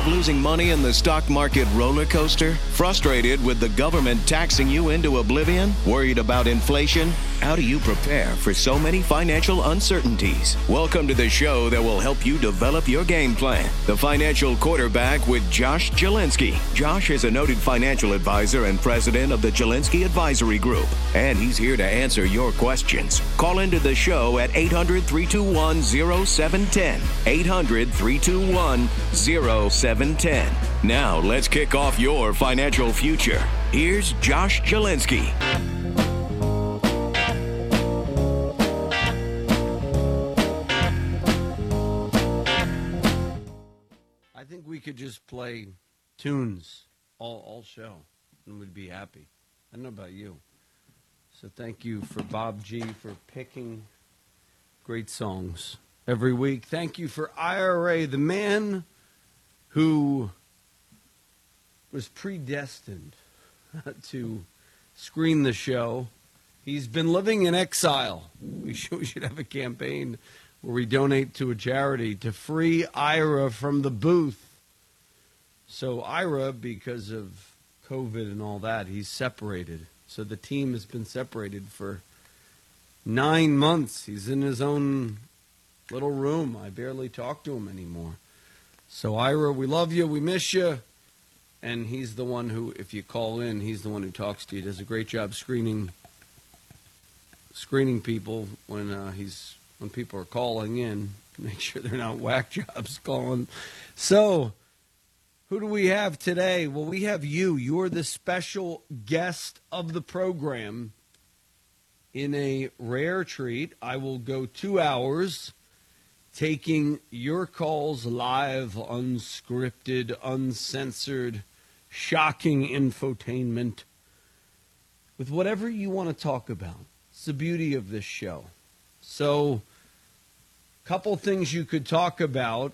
of losing money in the stock market roller coaster? Frustrated with the government taxing you into oblivion? Worried about inflation? How do you prepare for so many financial uncertainties? Welcome to the show that will help you develop your game plan. The Financial Quarterback with Josh Jelinski. Josh is a noted financial advisor and president of the Jelinski Advisory Group, and he's here to answer your questions. Call into the show at 800-321-0710. 800-321-0710. Now, let's kick off your financial future. Here's Josh Jelinski. I think we could just play tunes all show and we'd be happy. I don't know about you. So thank you for Bob G for picking great songs every week. Thank you for IRA, the man who was predestined to screen the show. He's been living in exile. We should have a campaign where we donate to a charity to free Ira from the booth. So Ira, because of COVID and all that, he's separated. So the team has been separated for 9 months. He's in his own little room. I barely talk to him anymore. So Ira, we love you. We miss you. And he's the one who, if you call in, he's the one who talks to you. Does a great job screening people when people are calling in. Make sure they're not whack jobs calling. So, who do we have today? Well, we have you. You're the special guest of the program. In a rare treat, I will go 2 hours taking your calls live, unscripted, uncensored, shocking infotainment with whatever you want to talk about. It's the beauty of this show. So, a couple things you could talk about.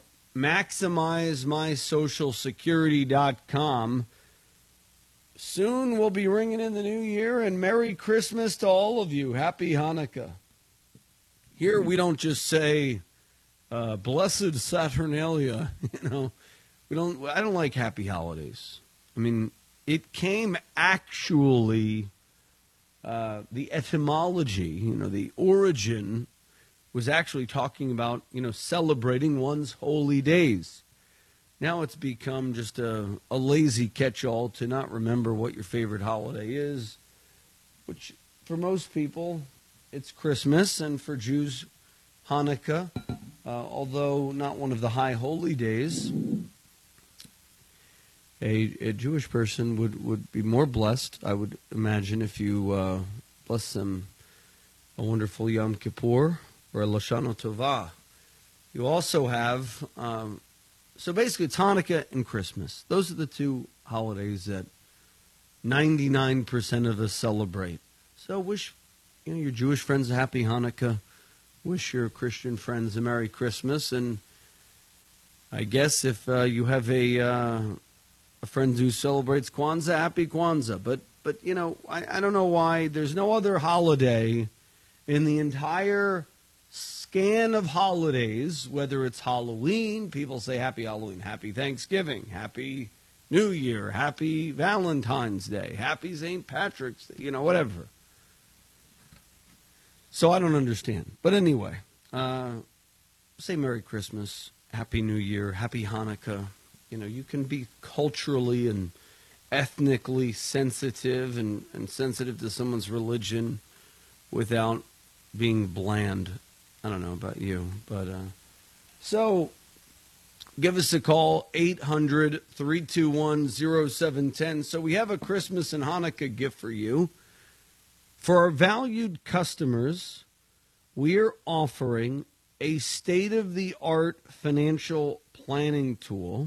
MaximizeMySocialSecurity.com. Soon we'll be ringing in the new year, and Merry Christmas to all of you. Happy Hanukkah. Here we don't just say, Blessed Saturnalia. I don't like happy holidays. I mean, it came actually, the etymology, the origin was actually talking about, celebrating one's holy days. Now it's become just a lazy catch-all to not remember what your favorite holiday is, which for most people, it's Christmas, and for Jews, Hanukkah, although not one of the high holy days. A Jewish person would be more blessed, I would imagine, if you bless them a wonderful Yom Kippur or a Lashana Tovah. You also have, so basically it's Hanukkah and Christmas. Those are the two holidays that 99% of us celebrate. So wish your Jewish friends a happy Hanukkah. Wish your Christian friends a Merry Christmas. And I guess if you have a friend who celebrates Kwanzaa, happy Kwanzaa. But I don't know why there's no other holiday in the entire scan of holidays, whether it's Halloween, people say happy Halloween, happy Thanksgiving, happy New Year, happy Valentine's Day, happy St. Patrick's Day, whatever. So I don't understand. But anyway, say Merry Christmas, Happy New Year, Happy Hanukkah. You can be culturally and ethnically sensitive and sensitive to someone's religion without being bland. I don't know about you, but so give us a call, 800-321-0710. So we have a Christmas and Hanukkah gift for you. For our valued customers, we are offering a state-of-the-art financial planning tool.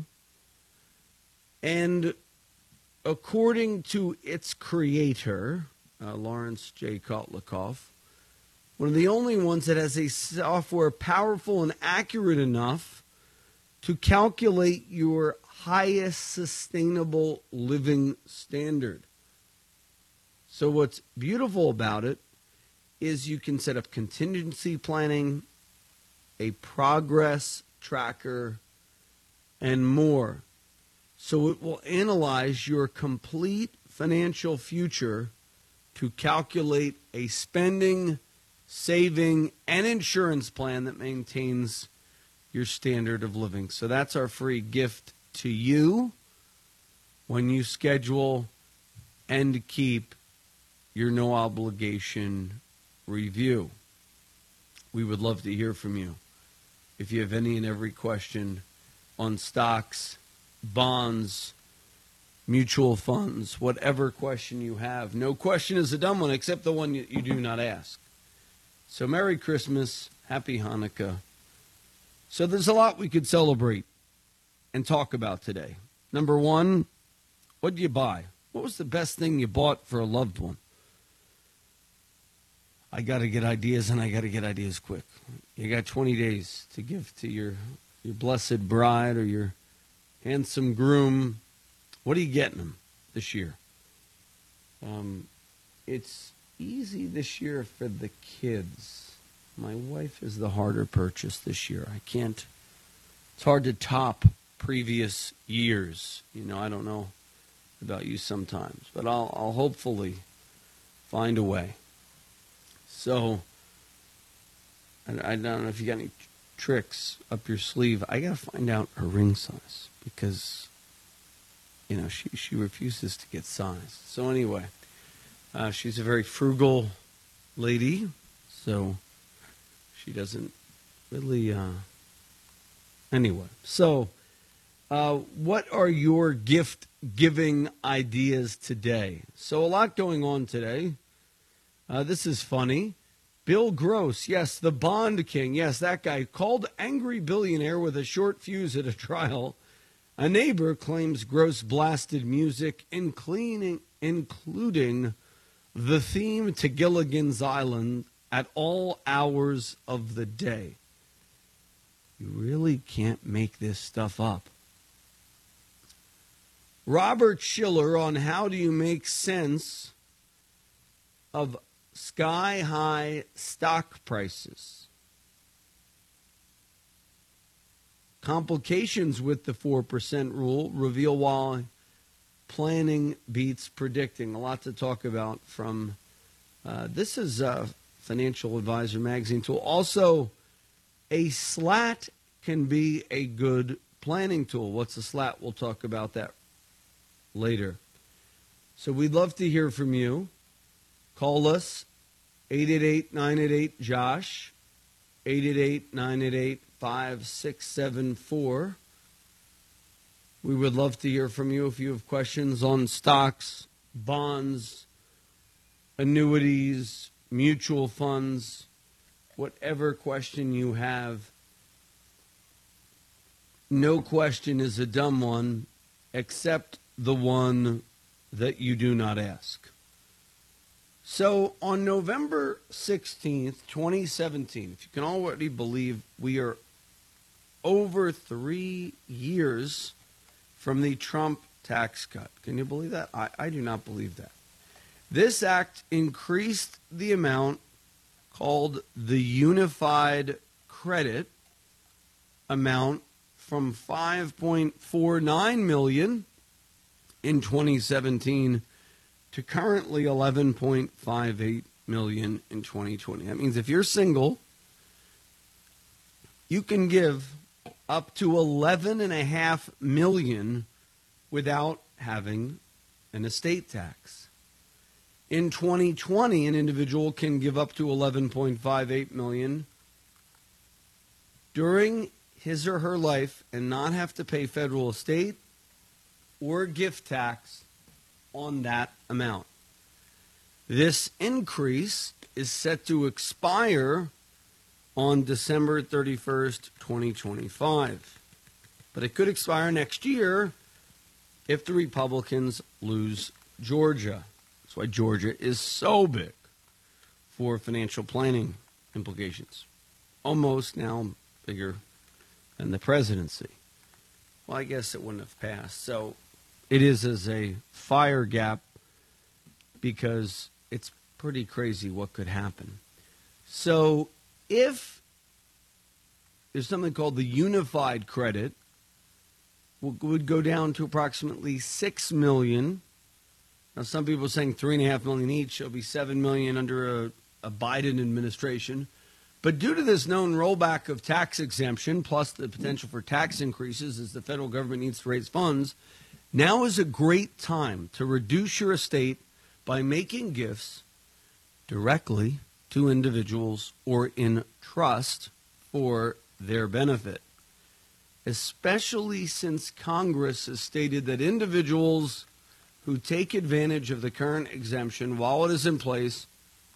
And according to its creator, Lawrence J. Kotlikoff, one of the only ones that has a software powerful and accurate enough to calculate your highest sustainable living standard. So what's beautiful about it is you can set up contingency planning, a progress tracker, and more. So it will analyze your complete financial future to calculate a spending, saving, and insurance plan that maintains your standard of living. So that's our free gift to you when you schedule and keep your no obligation review. We would love to hear from you. If you have any and every question on stocks, bonds, mutual funds, whatever question you have. No question is a dumb one except the one you do not ask. So Merry Christmas, Happy Hanukkah. So there's a lot we could celebrate and talk about today. Number one, what did you buy? What was the best thing you bought for a loved one? I got to get ideas, and I got to get ideas quick. You got 20 days to give to your blessed bride or your handsome groom. What are you getting them this year? It's easy this year for the kids. My wife is the harder purchase this year. It's hard to top previous years. I don't know about you sometimes, but I'll hopefully find a way. So, I don't know if you got any tricks up your sleeve. I got to find out her ring size because, she refuses to get sized. So anyway, she's a very frugal lady, so she doesn't really, anyway. So, what are your gift-giving ideas today? So a lot going on today. This is funny. Bill Gross, yes, the Bond King, yes, that guy, called angry billionaire with a short fuse at a trial. A neighbor claims Gross blasted music, including the theme to Gilligan's Island at all hours of the day. You really can't make this stuff up. Robert Schiller on how do you make sense of sky-high stock prices. Complications with the 4% rule reveal why planning beats predicting. A lot to talk about from, this is Financial Advisor magazine tool. Also, a slat can be a good planning tool. What's a slat? We'll talk about that later. So we'd love to hear from you. Call us, 888-988-JOSH, 888-988-5674. We would love to hear from you if you have questions on stocks, bonds, annuities, mutual funds, whatever question you have. No question is a dumb one, except the one that you do not ask. So on November 16th, 2017, if you can already believe, we are over 3 years from the Trump tax cut. Can you believe that? I do not believe that. This act increased the amount called the Unified Credit amount from $5.49 million in 2017 to currently $11.58 million in 2020. That means if you're single, you can give up to $11.5 million without having an estate tax. In 2020, an individual can give up to $11.58 million during his or her life and not have to pay federal estate or gift tax on that amount. This increase is set to expire on December 31st, 2025. But it could expire next year if the Republicans lose Georgia. That's why Georgia is so big for financial planning implications. Almost now bigger than the presidency. Well, I guess it wouldn't have passed. So it is as a fire gap because it's pretty crazy what could happen. So if there's something called the Unified Credit, would go down to approximately $6 million. Now, some people are saying $3.5 million each. It'll be $7 million under a Biden administration. But due to this known rollback of tax exemption, plus the potential for tax increases as the federal government needs to raise funds, now is a great time to reduce your estate by making gifts directly to individuals or in trust for their benefit, especially since Congress has stated that individuals who take advantage of the current exemption while it is in place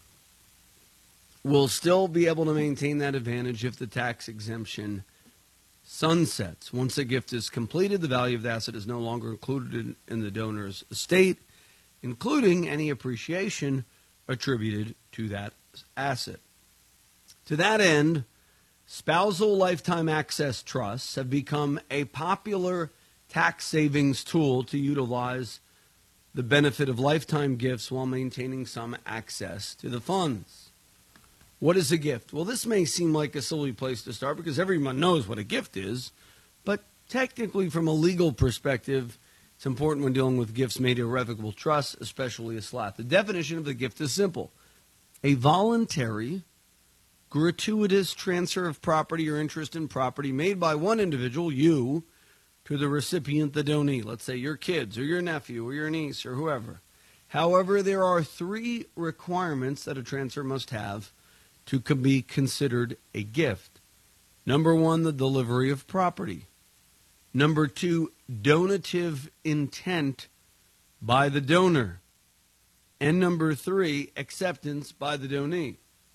will still be able to maintain that advantage if the tax exemption sunsets. Once a gift is completed, the value of the asset is no longer included in the donor's estate, including any appreciation attributed to that asset. To that end, spousal lifetime access trusts have become a popular tax savings tool to utilize the benefit of lifetime gifts while maintaining some access to the funds. What is a gift? Well, this may seem like a silly place to start because everyone knows what a gift is, but technically from a legal perspective, it's important when dealing with gifts made irrevocable trusts, especially a SLAT. The definition of the gift is simple: a voluntary, gratuitous transfer of property or interest in property made by one individual, you, to the recipient, the donee. Let's say your kids or your nephew or your niece or whoever. However, there are 3 requirements that a transfer must have to be considered a gift. Number 1, the delivery of property. Number 2, donative intent by the donor. And number 3, acceptance by the donee.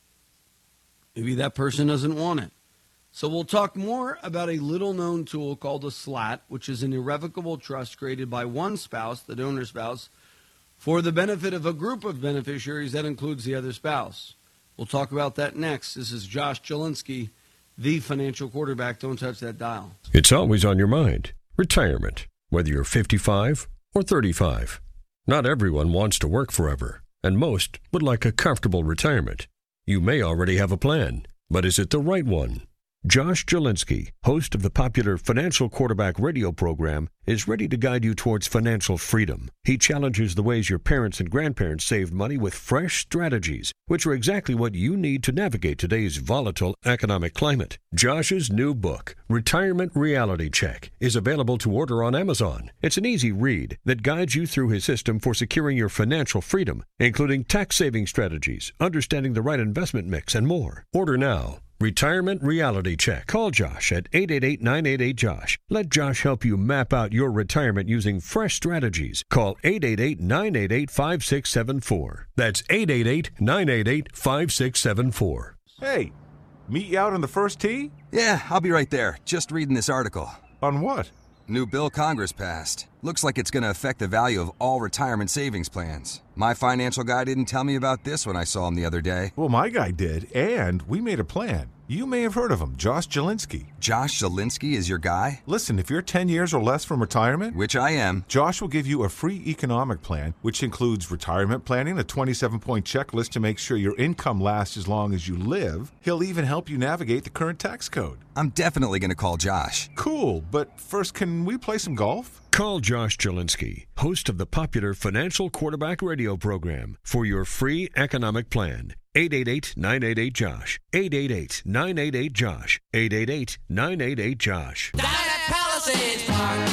Maybe that person doesn't want it. So we'll talk more about a little-known tool called a SLAT, which is an irrevocable trust created by one spouse, the donor spouse, for the benefit of a group of beneficiaries that includes the other spouse. We'll talk about that next. This is Josh Jelinski, the financial quarterback. Don't touch that dial. It's always on your mind. Retirement, whether you're 55 or 35. Not everyone wants to work forever, and most would like a comfortable retirement. You may already have a plan, but is it the right one? Josh Jelinski, host of the popular Financial Quarterback radio program, is ready to guide you towards financial freedom. He challenges the ways your parents and grandparents saved money with fresh strategies, which are exactly what you need to navigate today's volatile economic climate. Josh's new book, Retirement Reality Check, is available to order on Amazon. It's an easy read that guides you through his system for securing your financial freedom, including tax-saving strategies, understanding the right investment mix, and more. Order now. Retirement Reality Check. Call Josh at 888-988-JOSH. Let Josh help you map out your retirement using fresh strategies. Call 888-988-5674. That's 888-988-5674. Hey, meet you out on the first tee? Yeah, I'll be right there. Just reading this article. On what? New bill Congress passed. Looks like it's going to affect the value of all retirement savings plans. My financial guy didn't tell me about this when I saw him the other day. Well, my guy did, and we made a plan. You may have heard of him, Josh Jelinski. Josh Jelinski is your guy? Listen, if you're 10 years or less from retirement, Which I am. Josh will give you a free economic plan, which includes retirement planning, a 27-point checklist to make sure your income lasts as long as you live. He'll even help you navigate the current tax code. I'm definitely going to call Josh. Cool, but first, can we play some golf? Call Josh Jelinski, host of the popular Financial Quarterback radio program, for your free economic plan. 888-988-JOSH. 888-988-JOSH. 888-988-JOSH. Down at Palisades Park.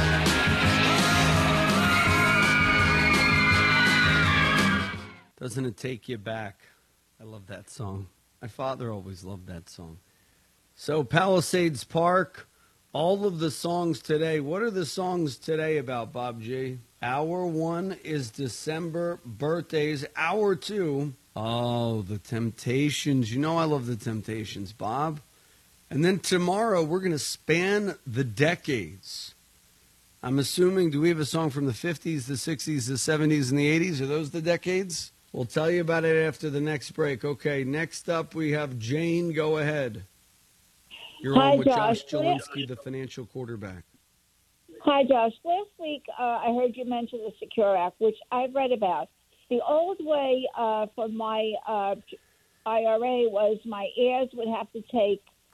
Doesn't it take you back? I love that song. My father always loved that song. So Palisades Park, all of the songs today. What are the songs today about, Bob G? Hour 1 is December birthdays. Hour 2, oh, the Temptations. You know I love the Temptations, Bob. And then tomorrow we're going to span the decades. I'm assuming, do we have a song from the 50s, the 60s, the 70s, and the 80s? Are those the decades? We'll tell you about it after the next break. Okay, next up we have Jane. Go ahead. You're Hi, on with Josh. Josh Jelinski, the financial quarterback. Hi, Josh. Last week, I heard you mention the Secure Act, which I've read about. The old way for my IRA was my heirs would have to take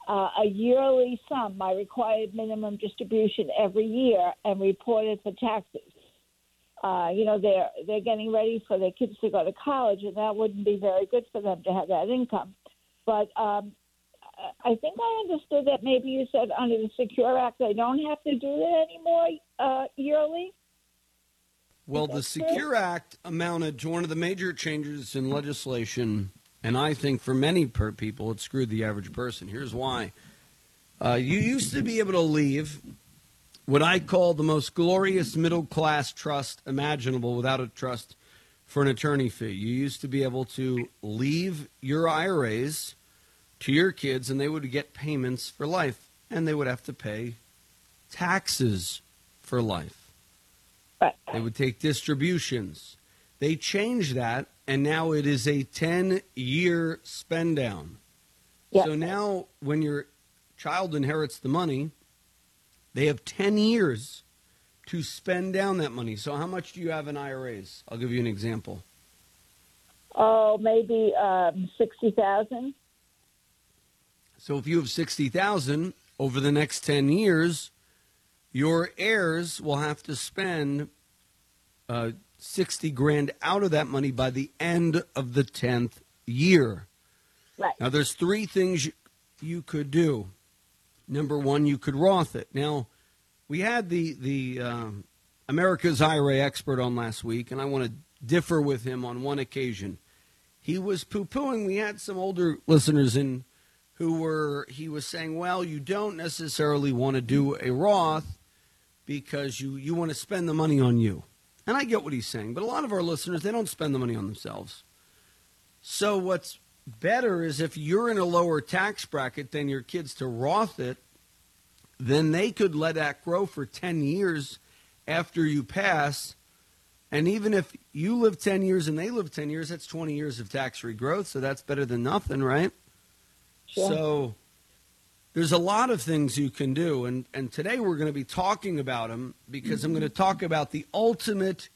a yearly sum, my required minimum distribution every year, and report it for taxes. They're getting ready for their kids to go to college, and that wouldn't be very good for them to have that income. But I think I understood that maybe you said under the Secure Act they don't have to do that anymore yearly. Well, the Secure Act amounted to one of the major changes in legislation, and I think for many people it screwed the average person. Here's why. You used to be able to leave what I call the most glorious middle-class trust imaginable without a trust for an attorney fee. You used to be able to leave your IRAs to your kids, and they would get payments for life, and they would have to pay taxes for life. Right. They would take distributions. They changed that, and now it is a 10-year spend down. Yep. So now when your child inherits the money, they have 10 years to spend down that money. So how much do you have in IRAs? I'll give you an example. Oh, maybe 60,000. So if you have 60,000 over the next 10 years, your heirs will have to spend 60 grand out of that money by the end of the 10th year. Right. Now, there's three things you could do. Number one, you could Roth it. Now, we had the America's IRA expert on last week, and I want to differ with him on one occasion. He was poo-pooing. We had some older listeners in he was saying, well, you don't necessarily want to do a Roth because you want to spend the money on you. And I get what he's saying, but a lot of our listeners, they don't spend the money on themselves. So what's better is if you're in a lower tax bracket than your kids to Roth it, then they could let that grow for 10 years after you pass. And even if you live 10 years and they live 10 years, that's 20 years of tax-free growth. So that's better than nothing, right? Sure. So there's a lot of things you can do. And today we're going to be talking about them because I'm going to talk about the ultimate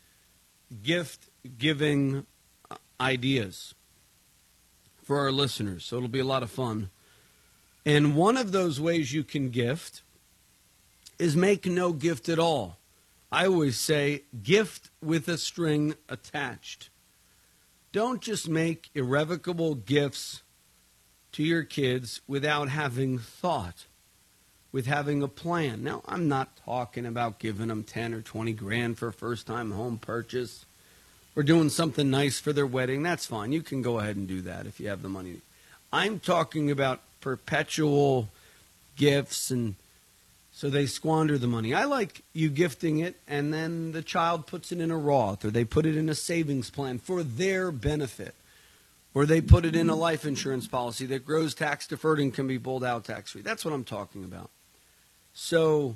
gift-giving ideas for our listeners. So it'll be a lot of fun. And one of those ways you can gift is make no gift at all. I always say gift with a string attached. Don't just make irrevocable gifts to your kids without having thought, with having a plan. Now, I'm not talking about giving them 10 or 20 grand for a first-time home purchase. Or doing something nice for their wedding. That's fine. You can go ahead and do that if you have the money. I'm talking about perpetual gifts, and so they squander the money. I like you gifting it, and then the child puts it in a Roth, or they put it in a savings plan for their benefit, or they put it in a life insurance policy that grows tax-deferred and can be pulled out tax-free. That's what I'm talking about. So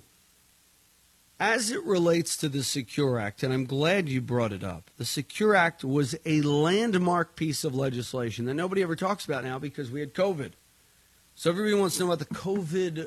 as it relates to the Secure Act, and I'm glad you brought it up, the Secure Act was a landmark piece of legislation that nobody ever talks about now because we had COVID. So everybody wants to know about the CRD,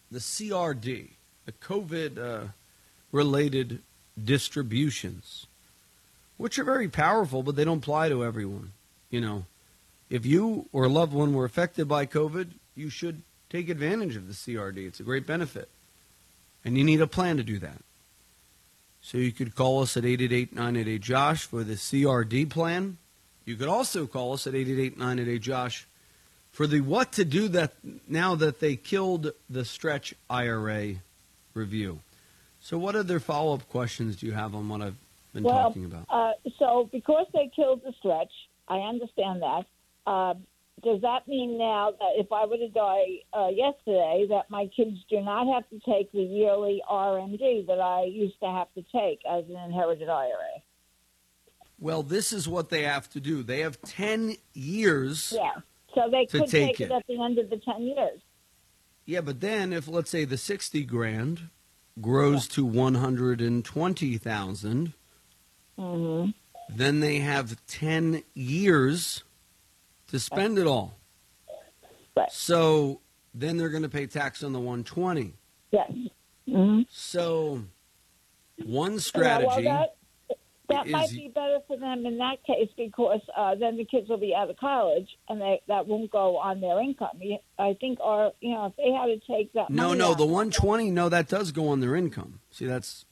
the COVID-related distributions, which are very powerful, but they don't apply to everyone. You know, if you or a loved one were affected by COVID, you should take advantage of the CRD. It's a great benefit. And you need a plan to do that. So you could call us at 888-988-JOSH for the CRD plan. You could also call us at 888-988-JOSH for the what to do that now that they killed the stretch IRA review. So what other follow-up questions do you have on what I've been talking about? So because they killed the stretch, I understand that. Does that mean now that if I were to die yesterday, that my kids do not have to take the yearly RMD that I used to have to take as an inherited IRA? Well, this is what they have to do. They have 10 years. Yeah, so they could take it at the end of the 10 years. Yeah, but then if, let's say, the 60 grand grows to 120,000, then they have 10 years to spend it all. Right. So then they're going to pay tax on the 120. Yes. So one strategy. That might be better for them in that case because then the kids will be out of college and that won't go on their income. I think if they had to take that money No, out, the 120, that does go on their income. See, that's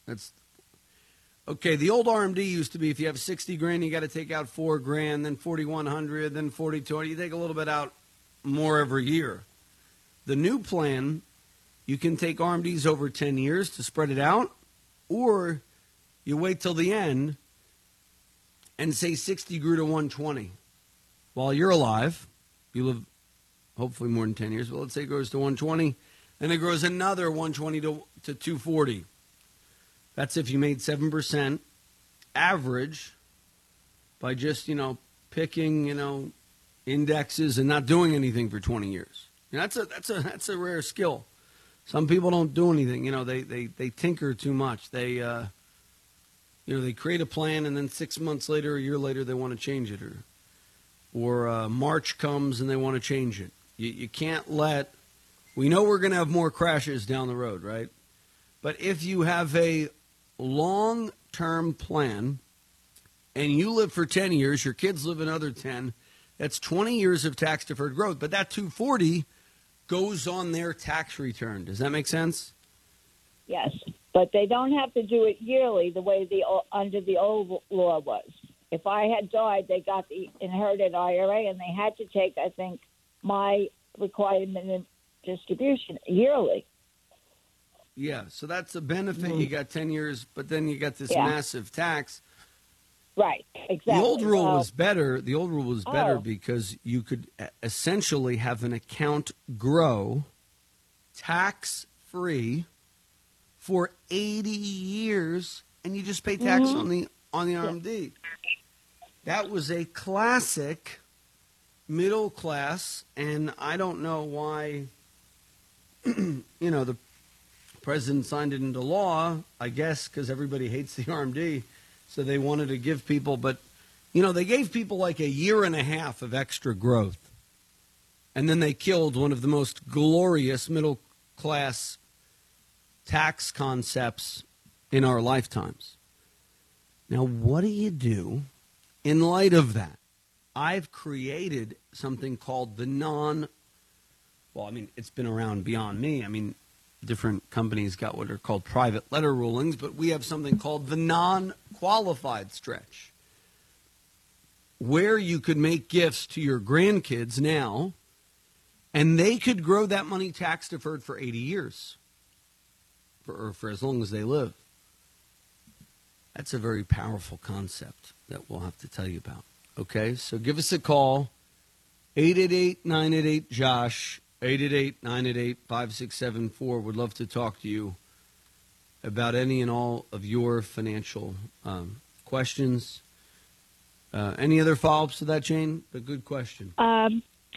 okay. The old RMD used to be if you have 60 grand, you got to take out $4 grand, then 4,100, then 4,200. You take a little bit out more every year. The new plan, you can take RMDs over 10 years to spread it out, or you wait till the end and say 60 grew to 120. While you're alive, you live hopefully more than 10 years, but let's say it goes to 120, then it grows another 120 to 240. That's if you made 7% average by just, picking, indexes and not doing anything for 20 years. That's a rare skill. Some people don't do anything. They tinker too much. They create a plan and then 6 months later, a year later, they want to change it, or March comes and they want to change it. You can't we know we're going to have more crashes down the road, right? But if you have a long-term plan and you live for 10 years, your kids live another 10, that's 20 years of tax-deferred growth. But that 240 goes on their tax return. Does that make sense? Yes, but they don't have to do it yearly the way under the old law was. If I had died, they got the inherited IRA, and they had to take, I think, my requirement and distribution yearly. Yeah, so that's a benefit. Mm-hmm. You got 10 years, but then you got this massive tax. Right, exactly. The old rule was better. The old rule was better because you could essentially have an account grow tax-free for 80 years, and you just pay tax on the RMD. That was a classic middle class, and I don't know why, the president signed it into law, I guess, because everybody hates the RMD, so they wanted to give people, but, they gave people like a year and a half of extra growth, and then they killed one of the most glorious middle class tax concepts in our lifetimes. Now, what do you do in light of that? I've created something called it's been around beyond me. Different companies got what are called private letter rulings, but we have something called the non-qualified stretch, where you could make gifts to your grandkids now, and they could grow that money tax deferred for 80 years, for as long as they live. That's a very powerful concept that we'll have to tell you about. Okay, so give us a call, 888-988-JOSH, 888-988-5674. Would love to talk to you about any and all of your financial questions. Any other follow-ups to that, Jane? A good question. Well,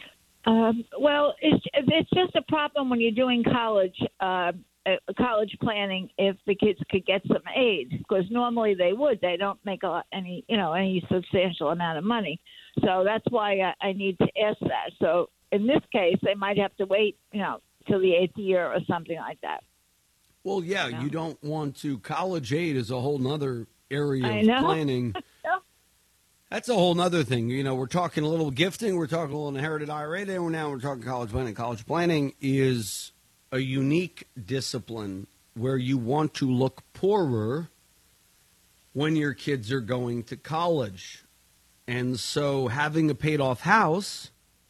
it's just a problem when you're doing college planning if the kids could get some aid, because normally they would. They don't make any substantial amount of money. So that's why I need to ask that. So in this case, they might have to wait, till the 8th year or something like that. Well, yeah, you don't want to. College aid is a whole nother area of planning. That's a whole nother thing. We're talking a little gifting. We're talking a little inherited IRA there. Now we're talking college planning. College planning is a unique discipline where you want to look poorer when your kids are going to college. And so having a paid-off house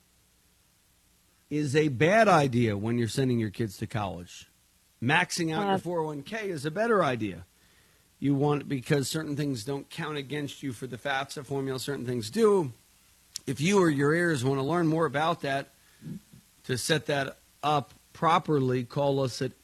is a bad idea when you're sending your kids to college. Maxing out your 401k is a better idea. You want, because certain things don't count against you for the FAFSA formula, certain things do. If you or your heirs want to learn more about that, to set that up properly, call us at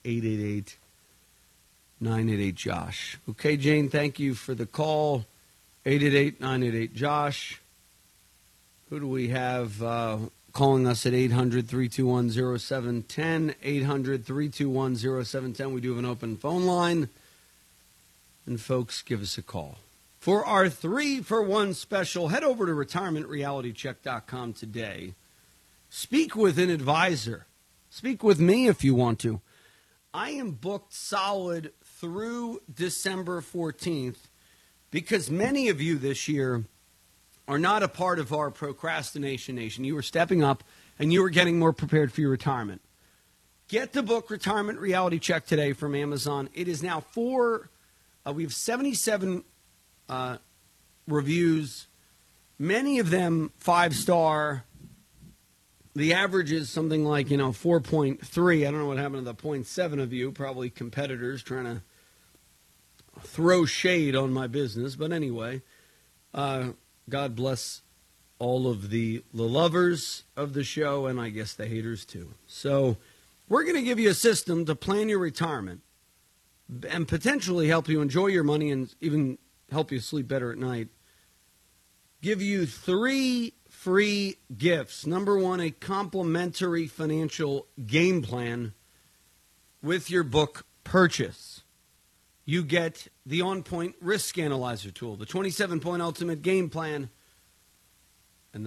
888-988-JOSH. Okay, Jane, thank you for the call. 888-988-JOSH. Who do we have calling us at 800-321-0710? 800-321-0710. We do have an open phone line. And folks, give us a call. For our 3-for-1 special, head over to retirementrealitycheck.com today. Speak with an advisor. Speak with me if you want to. I am booked solid through December 14th because many of you this year are not a part of our procrastination nation. You are stepping up and you are getting more prepared for your retirement. Get the book Retirement Reality Check today from Amazon. It is now we have 77 reviews, many of them 5-star. The average is something like, 4.3. I don't know what happened to the 0.7 of you, probably competitors trying to throw shade on my business. But anyway, God bless all of the lovers of the show, and I guess the haters too. So we're going to give you a system to plan your retirement and potentially help you enjoy your money and even help you sleep better at night. Give you 3 free gifts. Number 1, a complimentary financial game plan with your book purchase. You get the On-Point Risk Analyzer tool, the 27-point ultimate game plan, and the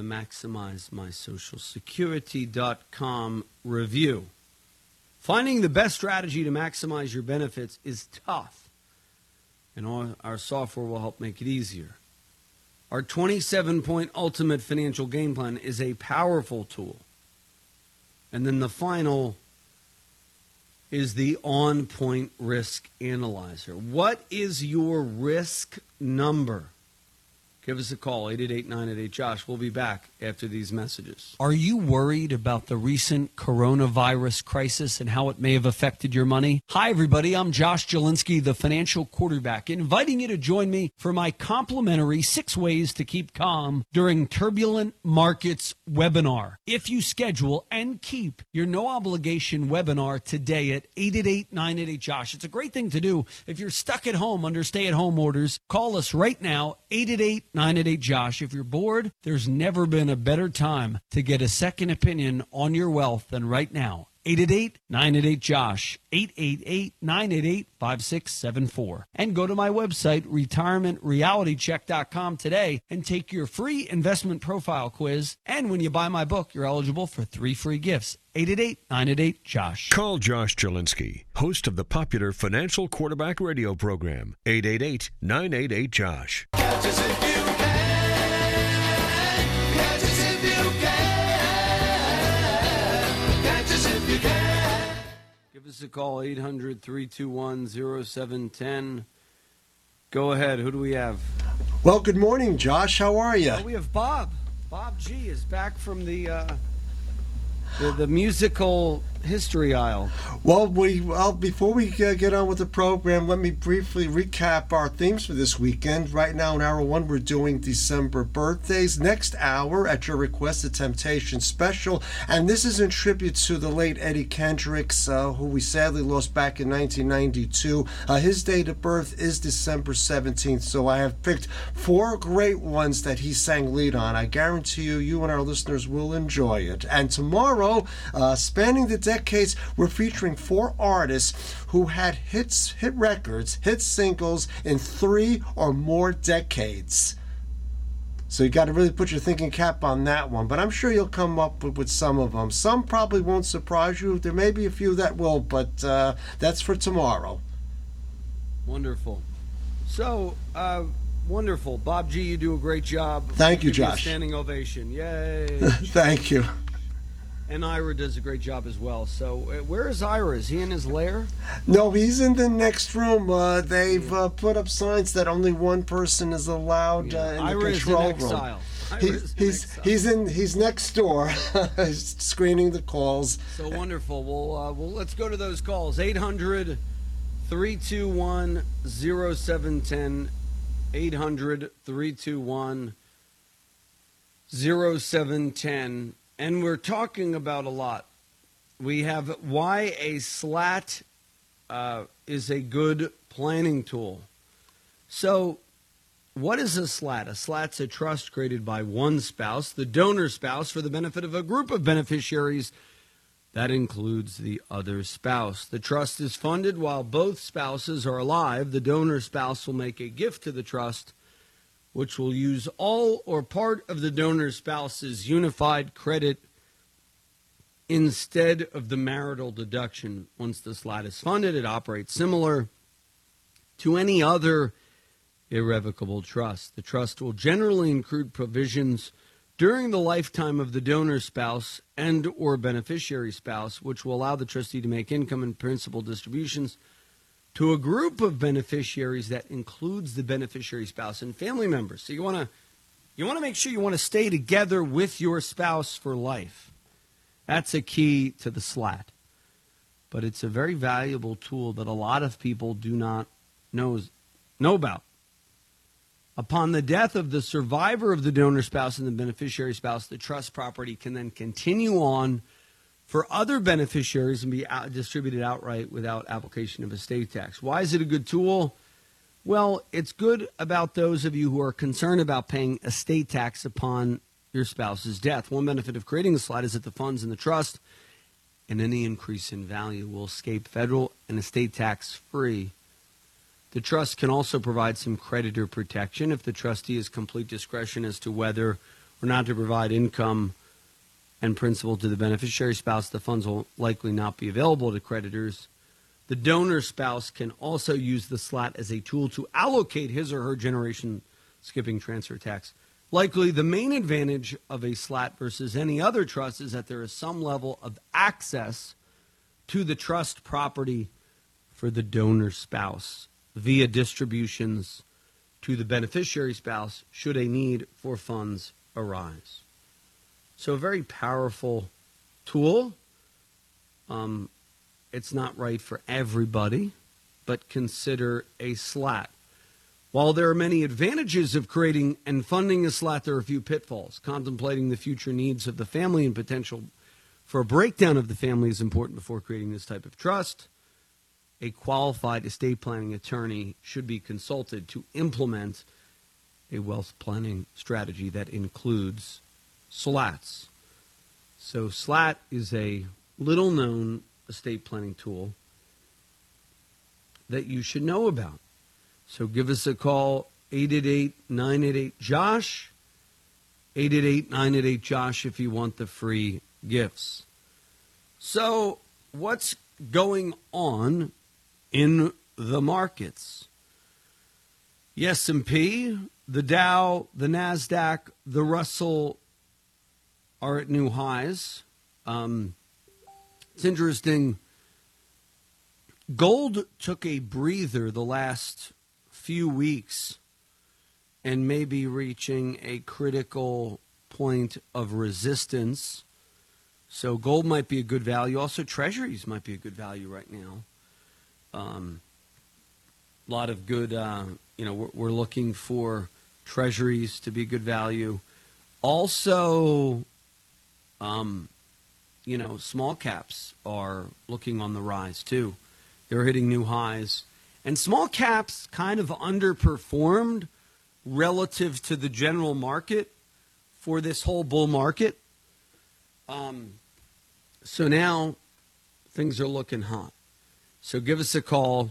MaximizeMySocialSecurity.com review. Finding the best strategy to maximize your benefits is tough, and our software will help make it easier. Our 27-point ultimate financial game plan is a powerful tool. And then the final is the On-Point Risk Analyzer. What is your risk number? Give us a call, 888-988-JOSH. We'll be back after these messages. Are you worried about the recent coronavirus crisis and how it may have affected your money? Hi, everybody. I'm Josh Jelinski, the financial quarterback, inviting you to join me for my complimentary 6 Ways to Keep Calm During Turbulent Markets webinar. If you schedule and keep your no-obligation webinar today at 888-988-JOSH, it's a great thing to do if you're stuck at home under stay-at-home orders. Call us right now, 888-988-JOSH. If you're bored, there's never been a better time to get a second opinion on your wealth than right now. 888-988-JOSH, 888-988-5674. And go to my website, retirementrealitycheck.com today and take your free investment profile quiz. And when you buy my book, you're eligible for 3 free gifts. 888-988-JOSH. Call Josh Jelinski, host of the popular Financial Quarterback radio program. 888-988-JOSH. Catch us if you can. Catch us if you can. Catch us if you can. Give us a call, 800-321-0710. Go ahead. Who do we have? Well, good morning, Josh. How are you? We have Bob. Bob G is back from the musical history aisle. Well, before we get on with the program, let me briefly recap our themes for this weekend. Right now in hour 1, we're doing December birthdays. Next hour, at your request, the Temptation Special. And this is in tribute to the late Eddie Kendricks, who we sadly lost back in 1992. His date of birth is December 17th, so I have picked 4 great ones that he sang lead on. I guarantee you and our listeners will enjoy it. And tomorrow, spanning the decades, we're featuring 4 artists who had hit records, hit singles in 3 or more decades. So you got to really put your thinking cap on that one. But I'm sure you'll come up with some of them. Some probably won't surprise you. There may be a few that will, but that's for tomorrow. Wonderful. So, wonderful. Bob G, you do a great job. Thank you, Give you a Josh. standing ovation. Yay. Thank you. And Ira does a great job as well. So where is Ira? Is he in his lair? No, he's in the next room. They've put up signs that only one person is allowed in Ira the control is in room. exile. He's next door, screening the calls. So wonderful. Well, let's go to those calls. 800-321-0710. 800-321-0710. And we're talking about a lot. We have why a SLAT is a good planning tool. So what is a SLAT? A SLAT's a trust created by one spouse, the donor spouse, for the benefit of a group of beneficiaries. That includes the other spouse. The trust is funded while both spouses are alive. The donor spouse will make a gift to the trust, which will use all or part of the donor spouse's unified credit instead of the marital deduction. Once the SLAT is funded, it operates similar to any other irrevocable trust. The trust will generally include provisions during the lifetime of the donor spouse and or beneficiary spouse, which will allow the trustee to make income and principal distributions to a group of beneficiaries that includes the beneficiary spouse and family members. So you want to make sure you want to stay together with your spouse for life. That's a key to the SLAT. But it's a very valuable tool that a lot of people do not know about. Upon the death of the survivor of the donor spouse and the beneficiary spouse, the trust property can then continue on for other beneficiaries and be distributed outright without application of estate tax. Why is it a good tool? Well, it's good about those of you who are concerned about paying estate tax upon your spouse's death. One benefit of creating the SLAT is that the funds in the trust and any increase in value will escape federal and estate tax free. The trust can also provide some creditor protection if the trustee has complete discretion as to whether or not to provide income and principal to the beneficiary spouse. The funds will likely not be available to creditors. The donor spouse can also use the SLAT as a tool to allocate his or her generation skipping transfer tax. Likely the main advantage of a SLAT versus any other trust is that there is some level of access to the trust property for the donor spouse via distributions to the beneficiary spouse should a need for funds arise. So a very powerful tool. It's not right for everybody, but consider a SLAT. While there are many advantages of creating and funding a SLAT, there are a few pitfalls. Contemplating the future needs of the family and potential for a breakdown of the family is important before creating this type of trust. A qualified estate planning attorney should be consulted to implement a wealth planning strategy that includes SLATs. So SLAT is a little-known estate planning tool that you should know about. So give us a call, 888-988-JOSH, 888-988-JOSH if you want the free gifts. So what's going on in the markets? The S&P, the Dow, the NASDAQ, the Russell are at new highs. It's interesting. Gold took a breather the last few weeks and may be reaching a critical point of resistance. So gold might be a good value. Also, treasuries might be a good value right now. A lot of good, we're looking for treasuries to be good value. Also, small caps are looking on the rise too. They're hitting new highs. And small caps kind of underperformed relative to the general market for this whole bull market. So now things are looking hot. So give us a call,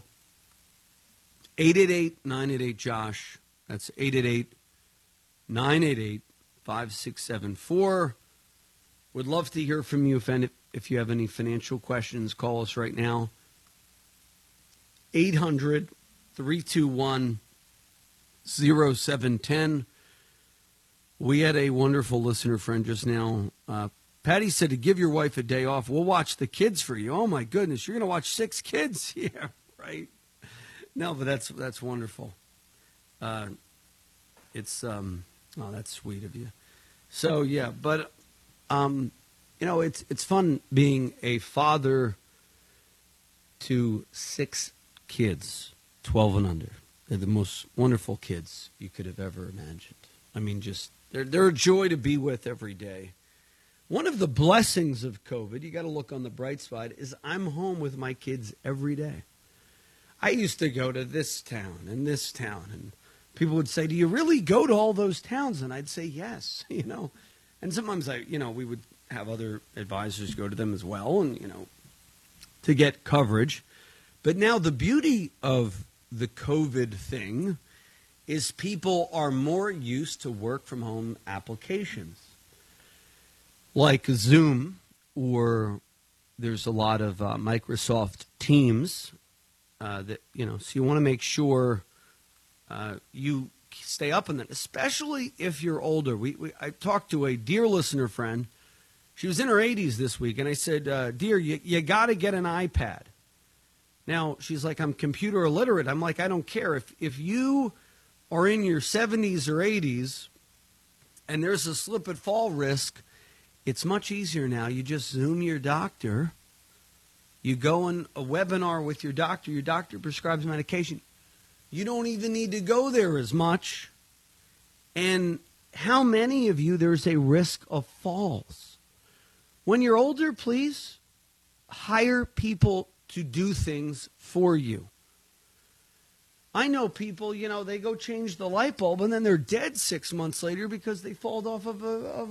888-988-JOSH. That's 888-988-5674. Would love to hear from you if you have any financial questions. Call us right now, 800-321-0710. We had a wonderful listener friend just now. Patty said to give your wife a day off. We'll watch the kids for you. Oh, my goodness. You're going to watch 6 kids? Yeah, right. No, but that's wonderful. That's sweet of you. So, yeah, but, it's fun being a father to 6 kids, 12 and under. They're the most wonderful kids you could have ever imagined. I mean, just they're a joy to be with every day. One of the blessings of COVID, you got to look on the bright side, is I'm home with my kids every day. I used to go to this town, and people would say, "Do you really go to all those towns?" And I'd say, "Yes," And sometimes we would have other advisors go to them as well, and to get coverage. But now the beauty of the COVID thing is people are more used to work from home applications like Zoom, or there's a lot of Microsoft Teams so you want to make sure you stay up on that, especially if you're older. I talked to a dear listener friend. She was in her 80s this week, and I said, dear, you got to get an iPad. Now, she's like, I'm computer illiterate. I'm like, I don't care. If you are in your 70s or 80s and there's a slip and fall risk, it's much easier now. You just Zoom your doctor. You go on a webinar with your doctor prescribes medication. You don't even need to go there as much. And how many of you, there's a risk of falls? When you're older, please hire people to do things for you. I know people, they go change the light bulb and then they're dead 6 months later because they fall off of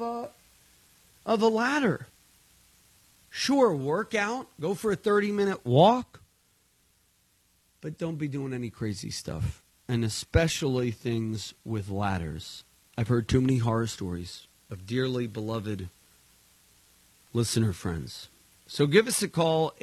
a ladder. Sure, work out, go for a 30-minute walk, but don't be doing any crazy stuff, and especially things with ladders. I've heard too many horror stories of dearly beloved listener friends. So give us a call,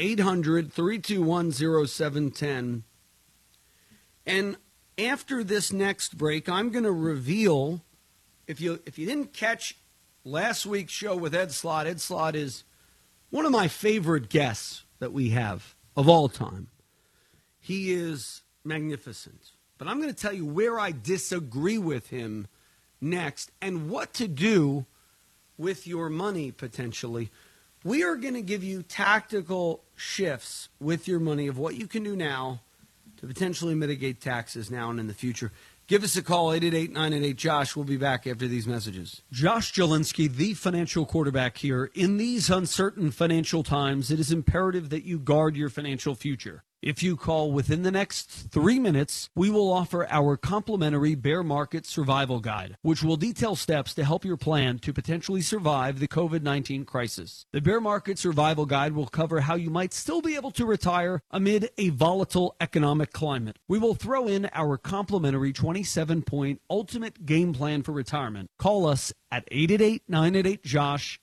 800-321-0710. And after this next break, I'm going to reveal, if you didn't catch last week's show with Ed Slott is one of my favorite guests that we have of all time. He is magnificent. But I'm going to tell you where I disagree with him next and what to do with your money potentially. We are going to give you tactical shifts with your money of what you can do now to potentially mitigate taxes now and in the future. Give us a call, 888-988-JOSH. We'll be back after these messages. Josh Jelinski, the financial quarterback here. In these uncertain financial times, it is imperative that you guard your financial future. If you call within the next 3 minutes, we will offer our complimentary bear market survival guide, which will detail steps to help your plan to potentially survive the COVID-19 crisis. The bear market survival guide will cover how you might still be able to retire amid a volatile economic climate. We will throw in our complimentary 27-point ultimate game plan for retirement. Call us at 888-988-JOSH,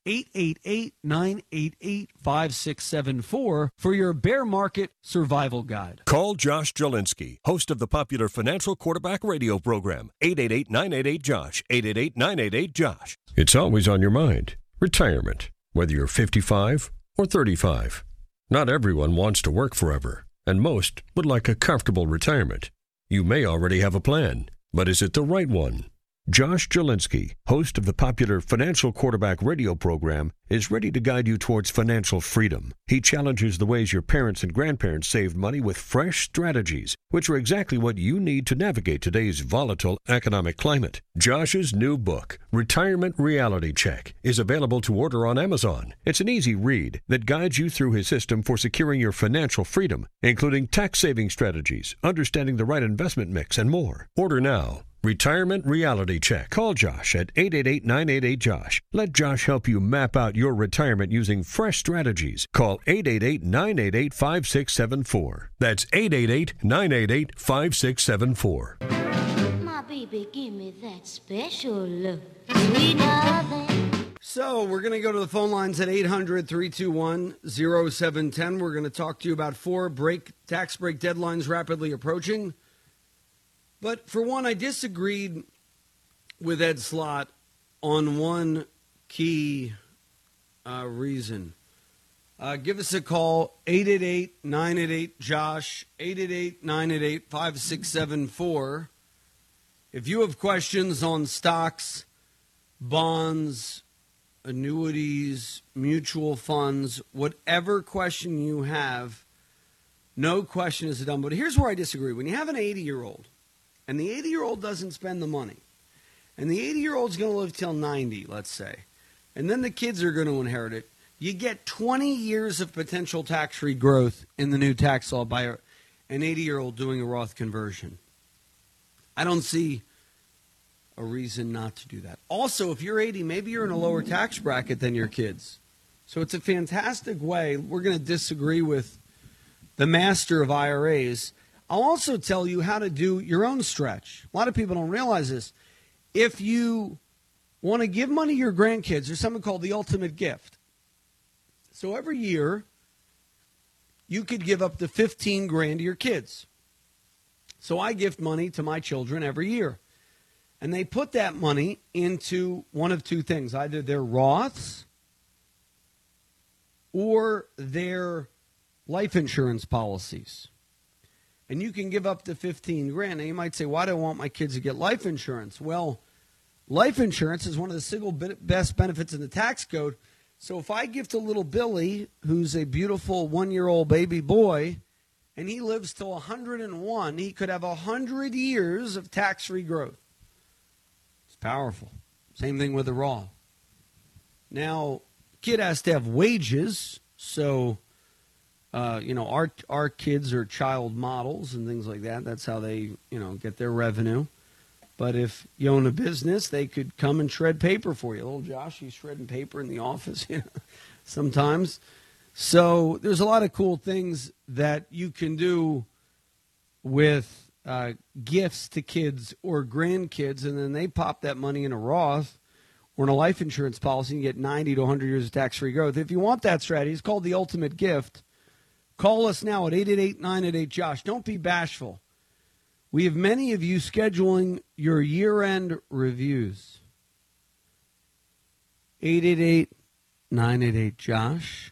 888-988-5674 for your bear market survival guide. Call Josh Jelinski, host of the popular Financial Quarterback radio program, 888-988-JOSH, 888-988-JOSH. It's always on your mind. Retirement, whether you're 55 or 35. Not everyone wants to work forever, and most would like a comfortable retirement. You may already have a plan, but is it the right one? Josh Jelinski, host of the popular Financial Quarterback radio program, is ready to guide you towards financial freedom. He challenges the ways your parents and grandparents saved money with fresh strategies, which are exactly what you need to navigate today's volatile economic climate. Josh's new book, Retirement Reality Check, is available to order on Amazon. It's an easy read that guides you through his system for securing your financial freedom, including tax-saving strategies, understanding the right investment mix, and more. Order now. Retirement Reality Check. Call Josh at 888-988-JOSH. Let Josh help you map out your retirement using fresh strategies. Call 888-988-5674. That's 888-988-5674. My baby, give me that special look. Sweet nothing. So we're going to go to the phone lines at 800-321-0710. We're going to talk to you about 4 tax break deadlines rapidly approaching. But for one, I disagreed with Ed Slott on one key reason. Give us a call, 888-988-JOSH, 888-988-5674. If you have questions on stocks, bonds, annuities, mutual funds, whatever question you have, no question is dumb. But here's where I disagree. When you have an 80-year-old, and the 80-year-old doesn't spend the money, and the 80-year-old's going to live till 90, let's say, and then the kids are going to inherit it, you get 20 years of potential tax-free growth in the new tax law by an 80-year-old doing a Roth conversion. I don't see a reason not to do that. Also, if you're 80, maybe you're in a lower tax bracket than your kids. So it's a fantastic way. We're going to disagree with the master of IRAs. I'll also tell you how to do your own stretch. A lot of people don't realize this. If you want to give money to your grandkids, there's something called the ultimate gift. So every year, you could give up to $15,000 to your kids. So I gift money to my children every year. And they put that money into one of two things, either their Roths or their life insurance policies. And you can give up to $15,000. Now you might say, why do I want my kids to get life insurance? Well, life insurance is one of the single best benefits in the tax code. So if I gift a little Billy, who's a beautiful 1-year-old baby boy, and he lives till 101, he could have 100 years of tax-free growth. It's powerful. Same thing with the Roth. Now, kid has to have wages, so our kids are child models and things like that. That's how they get their revenue. But if you own a business, they could come and shred paper for you. Little Josh, he's shredding paper in the office sometimes. So there's a lot of cool things that you can do with gifts to kids or grandkids, and then they pop that money in a Roth or in a life insurance policy and get 90 to 100 years of tax-free growth. If you want that strategy, it's called the Ultimate Gift. Call us now at 888-988-JOSH. Don't be bashful. We have many of you scheduling your year-end reviews. 888-988-JOSH.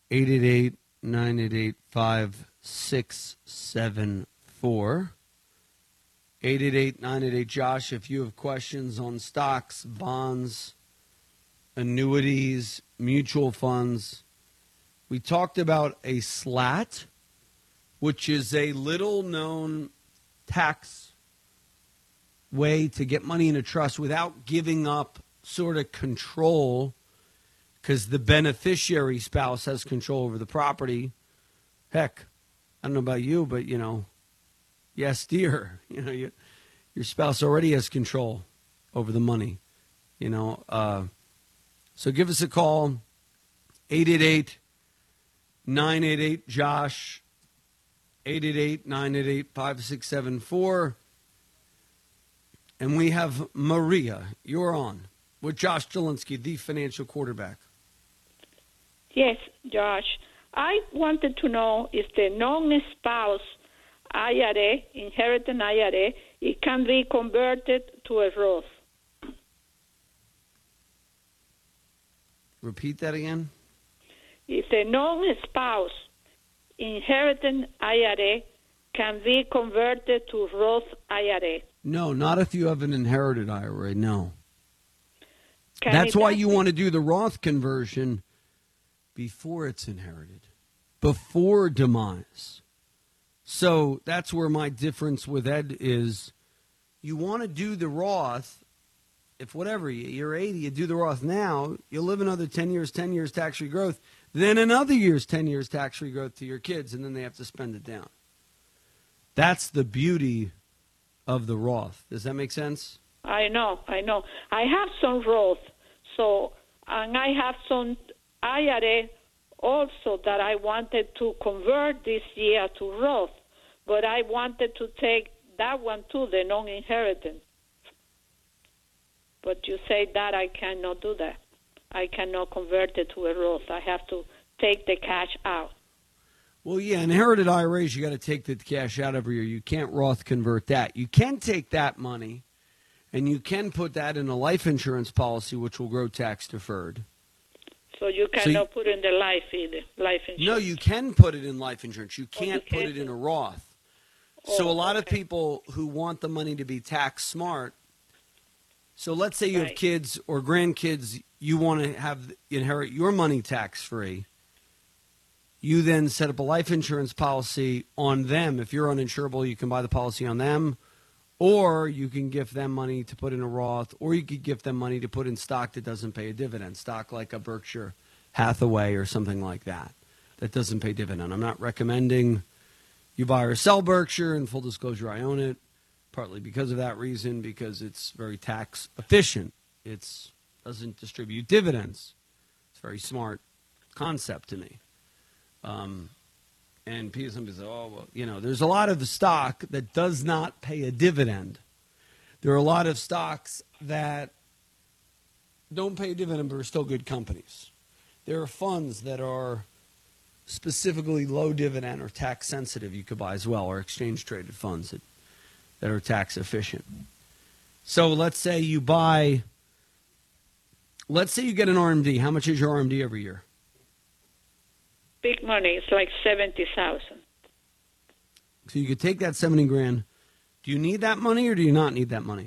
888-988-5674. 888-988-JOSH if you have questions on stocks, bonds, annuities, mutual funds. We talked about a SLAT, which is a little-known tax way to get money in a trust without giving up sort of control, because the beneficiary spouse has control over the property. Heck, I don't know about you, but, yes, dear, your spouse already has control over the money, So give us a call, 888-988-JOSH, 888-988-5674. And we have Maria. You're on with Josh Jelinski, the financial quarterback. Yes, Josh. I wanted to know if the non-spouse IRA, inheritance IRA, it can be converted to a Roth. Repeat that again. If the non-spouse inheritance IRA can be converted to Roth IRA. No, not if you have an inherited IRA, no. Can That's why you want to do the Roth conversion before it's inherited, before demise. So that's where my difference with Ed is. You want to do the Roth, if whatever, you're 80, you do the Roth now, you'll live another 10 years tax-free growth, then another year's 10 years tax-free growth to your kids, and then they have to spend it down. That's the beauty of the Roth. Does that make sense? I know. I have some Roth, and I have some IRA also that I wanted to convert this year to Roth, but I wanted to take that one too, the non-inheritance. But you say that I cannot do that. I cannot convert it to a Roth. I have to take the cash out. Well, yeah, inherited IRAs, you got to take the cash out every year. You can't Roth convert that. You can take that money, and you can put that in a life insurance policy, which will grow tax deferred. So you cannot put in the life either, life insurance. No, you can put it in life insurance. You can't put it in a Roth. So a lot of people who want the money to be tax smart, so let's say you have kids or grandkids, you want to inherit your money tax free. You then set up a life insurance policy on them. If you're uninsurable, you can buy the policy on them, or you can gift them money to put in a Roth, or you could gift them money to put in stock that doesn't pay a dividend, stock like a Berkshire Hathaway or something like that, that doesn't pay dividend. I'm not recommending you buy or sell Berkshire. In full disclosure, I own it, partly because of that reason, because it's very tax efficient. It doesn't distribute dividends. It's a very smart concept to me. And somebody says, oh, well, there's a lot of the stock that does not pay a dividend. There are a lot of stocks that don't pay a dividend but are still good companies. There are funds that are specifically low dividend or tax sensitive you could buy as well, or exchange traded funds that that are tax efficient. So let's say you get an RMD. How much is your RMD every year? Big money. It's like 70,000. So you could take that 70 grand. Do you need that money or do you not need that money?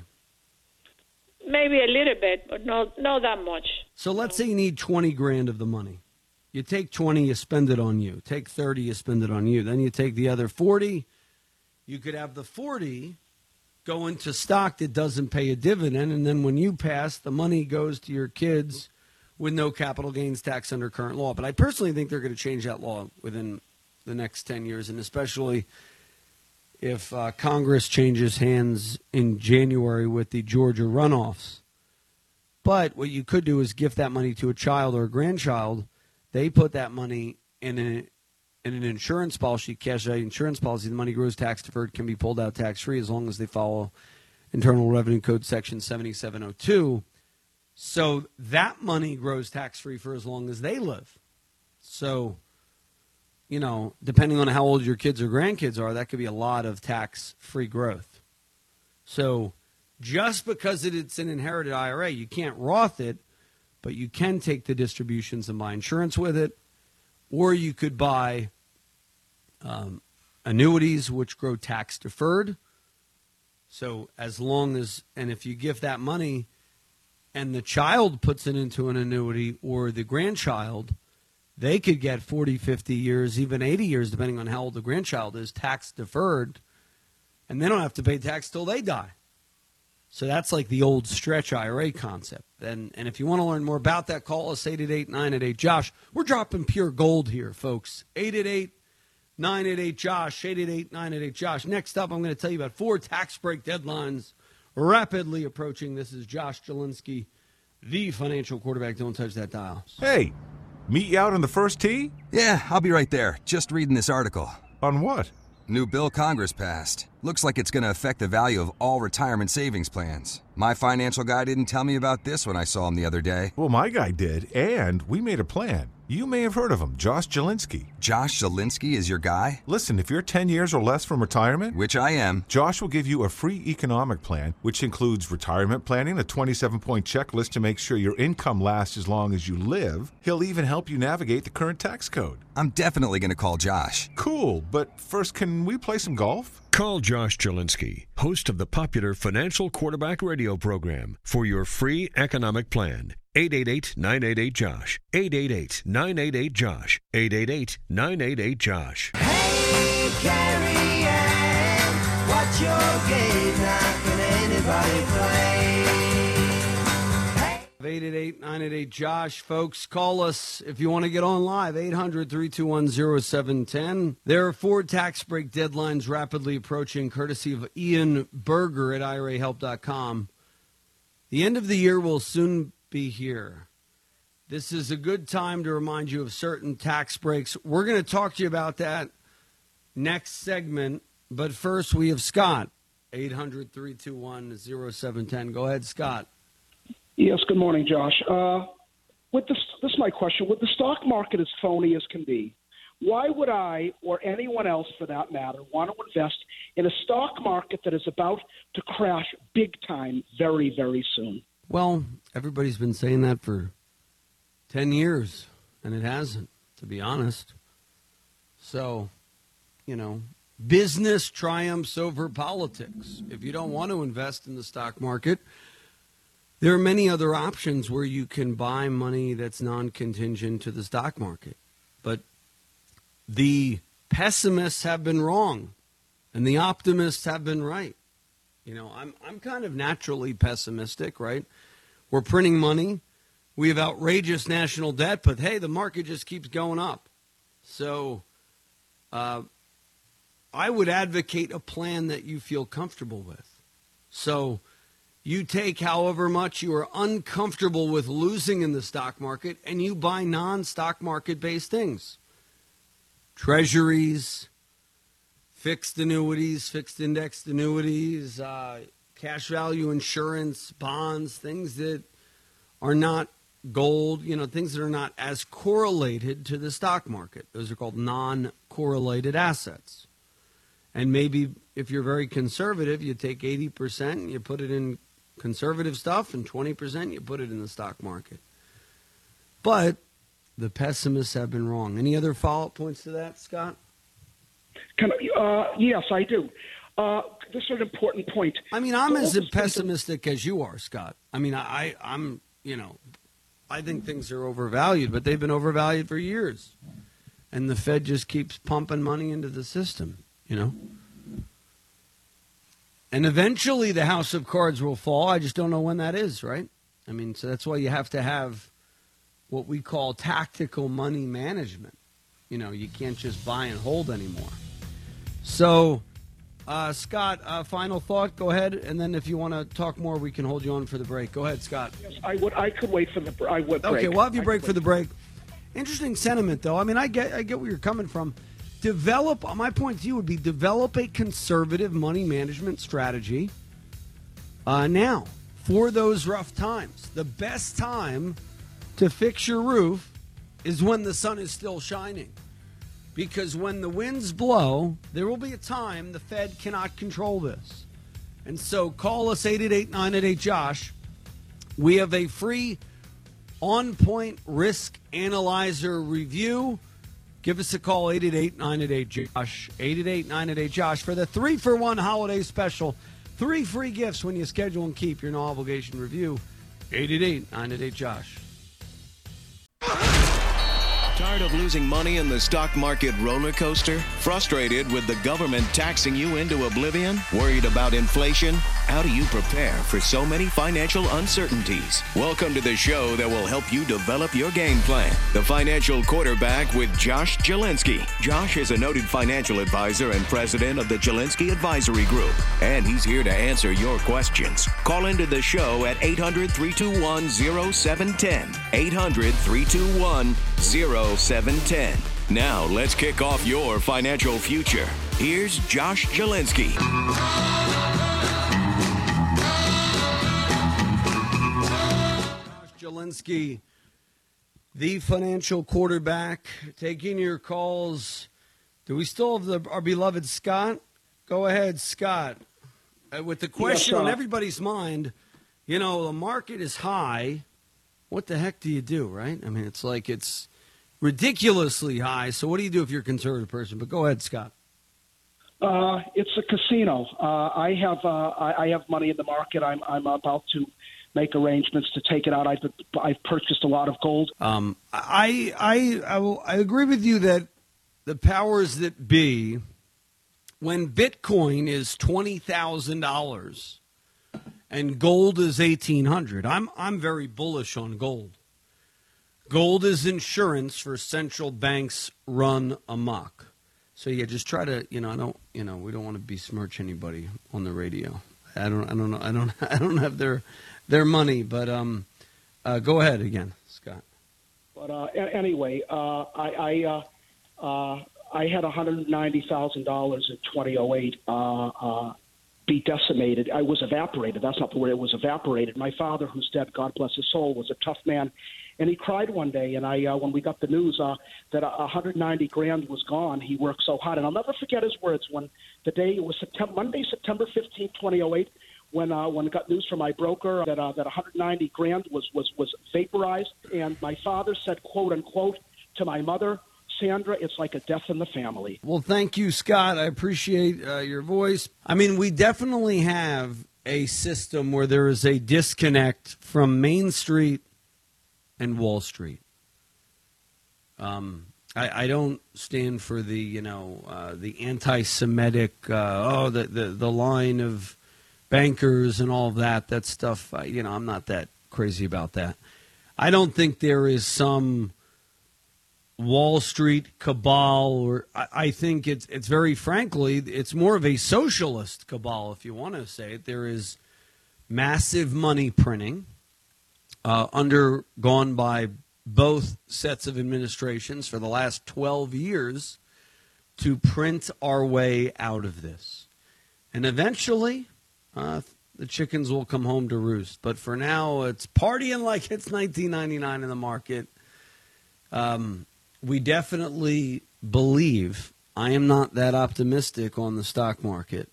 Maybe a little bit, but not that much. So let's say you need 20 grand of the money. You take 20, you spend it on you. Take 30, you spend it on you. Then you take the other 40. You could have the 40 go into stock that doesn't pay a dividend, and then when you pass, the money goes to your kids with no capital gains tax under current law. But I personally think they're going to change that law within the next 10 years, and especially if Congress changes hands in January with the Georgia runoffs. But what you could do is gift that money to a child or a grandchild. They put that money in an insurance policy, cash out insurance policy. The money grows tax deferred, can be pulled out tax free as long as they follow Internal Revenue Code Section 7702. So that money grows tax free for as long as they live. So, you know, depending on how old your kids or grandkids are, that could be a lot of tax free growth. So just because it's an inherited IRA, you can't Roth it, but you can take the distributions and buy insurance with it. Or you could buy annuities, which grow tax deferred. So as long as, and if you give that money and the child puts it into an annuity or the grandchild, they could get 40, 50 years, even 80 years, depending on how old the grandchild is, tax deferred. And they don't have to pay tax till they die. So that's like the old stretch IRA concept. And if you want to learn more about that, call us 888-988-JOSH. We're dropping pure gold here, folks. 888-988-JOSH, 888-988-JOSH. Next up, I'm going to tell you about 4 tax break deadlines rapidly approaching. This is Josh Jelinski, the financial quarterback. Don't touch that dial. Hey, meet you out on the first tee? Yeah, I'll be right there. Just reading this article. On what? New bill Congress passed. Looks like it's going to affect the value of all retirement savings plans. My financial guy didn't tell me about this when I saw him the other day. Well, my guy did, and we made a plan. You may have heard of him, Josh Jelinski. Josh Jelinski is your guy? Listen, if you're 10 years or less from retirement, which I am, Josh will give you a free economic plan, which includes retirement planning, a 27-point checklist to make sure your income lasts as long as you live. He'll even help you navigate the current tax code. I'm definitely going to call Josh. Cool, but first, can we play some golf? Call Josh Jelinski, host of the popular Financial Quarterback radio program, for your free economic plan. 888-988-JOSH. 888-988-JOSH. 888-988-JOSH. Hey, Carrie Ann, what's your game? How can anybody play? 888-988-JOSH. Folks, call us if you want to get on live. 800-321-0710. There are 4 tax break deadlines rapidly approaching, courtesy of Ian Berger at IRAhelp.com. The end of the year will soon be here. This is a good time to remind you of certain tax breaks. We're going to talk to you about that next segment. But first, we have Scott, 800-321-0710. Go ahead, Scott. Yes, good morning, Josh. This is my question. With the stock market as phony as can be, why would I, or anyone else for that matter, want to invest in a stock market that is about to crash big time very, very soon? Well, everybody's been saying that for 10 years, and it hasn't, to be honest. So, you know, business triumphs over politics. If you don't want to invest in the stock market, there are many other options where you can buy money that's non-contingent to the stock market. But the pessimists have been wrong, and the optimists have been right. You know, I'm kind of naturally pessimistic, right? We're printing money. We have outrageous national debt, but hey, the market just keeps going up. So I would advocate a plan that you feel comfortable with. So you take however much you are uncomfortable with losing in the stock market and you buy non-stock market-based things. Treasuries, fixed annuities, fixed indexed annuities, cash value insurance, bonds, things that are not gold, you know, things that are not as correlated to the stock market. Those are called non-correlated assets. And maybe if you're very conservative, you take 80% and you put it in conservative stuff, and 20% you put it in the stock market. But the pessimists have been wrong. Any other follow-up points to that, Scott? Yes, I do. This is an important point. I mean, I'm as pessimistic as you are, Scott. I mean, I'm, I think things are overvalued, but they've been overvalued for years. And the Fed just keeps pumping money into the system, And eventually the house of cards will fall. I just don't know when that is, right? I mean, so that's why you have to have what we call tactical money management. You can't just buy and hold anymore. So, Scott, final thought. Go ahead, and then if you want to talk more, we can hold you on for the break. Go ahead, Scott. Yes, I would. I could wait for the. I would. Break. Okay, we'll have you break for the break. Interesting sentiment, though. I mean, I get where you're coming from. My point to you would be develop a conservative money management strategy now for those rough times. The best time to fix your roof is when the sun is still shining. Because when the winds blow, there will be a time the Fed cannot control this. And so call us 888-988-JOSH. We have a free on-point risk analyzer review. Give us a call, 888-988-JOSH, 888-988-JOSH for the 3-for-1 holiday special. 3 free gifts when you schedule and keep your no-obligation review, 888-988-JOSH. Tired of losing money in the stock market roller coaster? Frustrated with the government taxing you into oblivion? Worried about inflation? How do you prepare for so many financial uncertainties? Welcome to the show that will help you develop your game plan. The Financial Quarterback with Josh Jelinski. Josh is a noted financial advisor and president of the Jelinski Advisory Group, and he's here to answer your questions. Call into the show at 800-321-0710. 800-321-0710. Now, let's kick off your financial future. Here's Josh Jelinski. Josh Jelinski, the Financial Quarterback, taking your calls. Do we still have our beloved Scott? Go ahead, Scott. With the question on everybody's mind, the market is high. What the heck do you do, right? I mean, it's like it's ridiculously high. So what do you do if you're a conservative person? But go ahead, Scott. It's a casino. I have money in the market. I'm about to make arrangements to take it out. I've purchased a lot of gold. I agree with you that the powers that be, when Bitcoin is $20,000 and gold is $1,800, I'm very bullish on gold. Gold is insurance for central banks run amok. So you just try to, we don't want to besmirch anybody on the radio. I don't know. I don't have their money, but go ahead again, Scott. But anyway, I had $190,000 in 2008 be decimated. I was evaporated. That's not the word. It was evaporated. My father, who's dead, God bless his soul, was a tough man. And he cried one day, and when we got the news that $190,000 was gone, he worked so hard. And I'll never forget his words when the day it was Monday, September 15, 2008, when I got news from my broker that $190,000 was vaporized. And my father said, quote unquote, to my mother, Sandra, it's like a death in the family. Well, thank you, Scott. I appreciate your voice. I mean, we definitely have a system where there is a disconnect from Main Street and Wall Street. I don't stand for the anti-Semitic, the line of bankers and all of that. That stuff, I'm not that crazy about that. I don't think there is some Wall Street cabal, or I think it's very frankly, it's more of a socialist cabal, if you want to say it. There is massive money printing undergone by both sets of administrations for the last 12 years to print our way out of this. And eventually, the chickens will come home to roost. But for now, it's partying like it's 1999 in the market. We definitely believe I am not that optimistic on the stock market.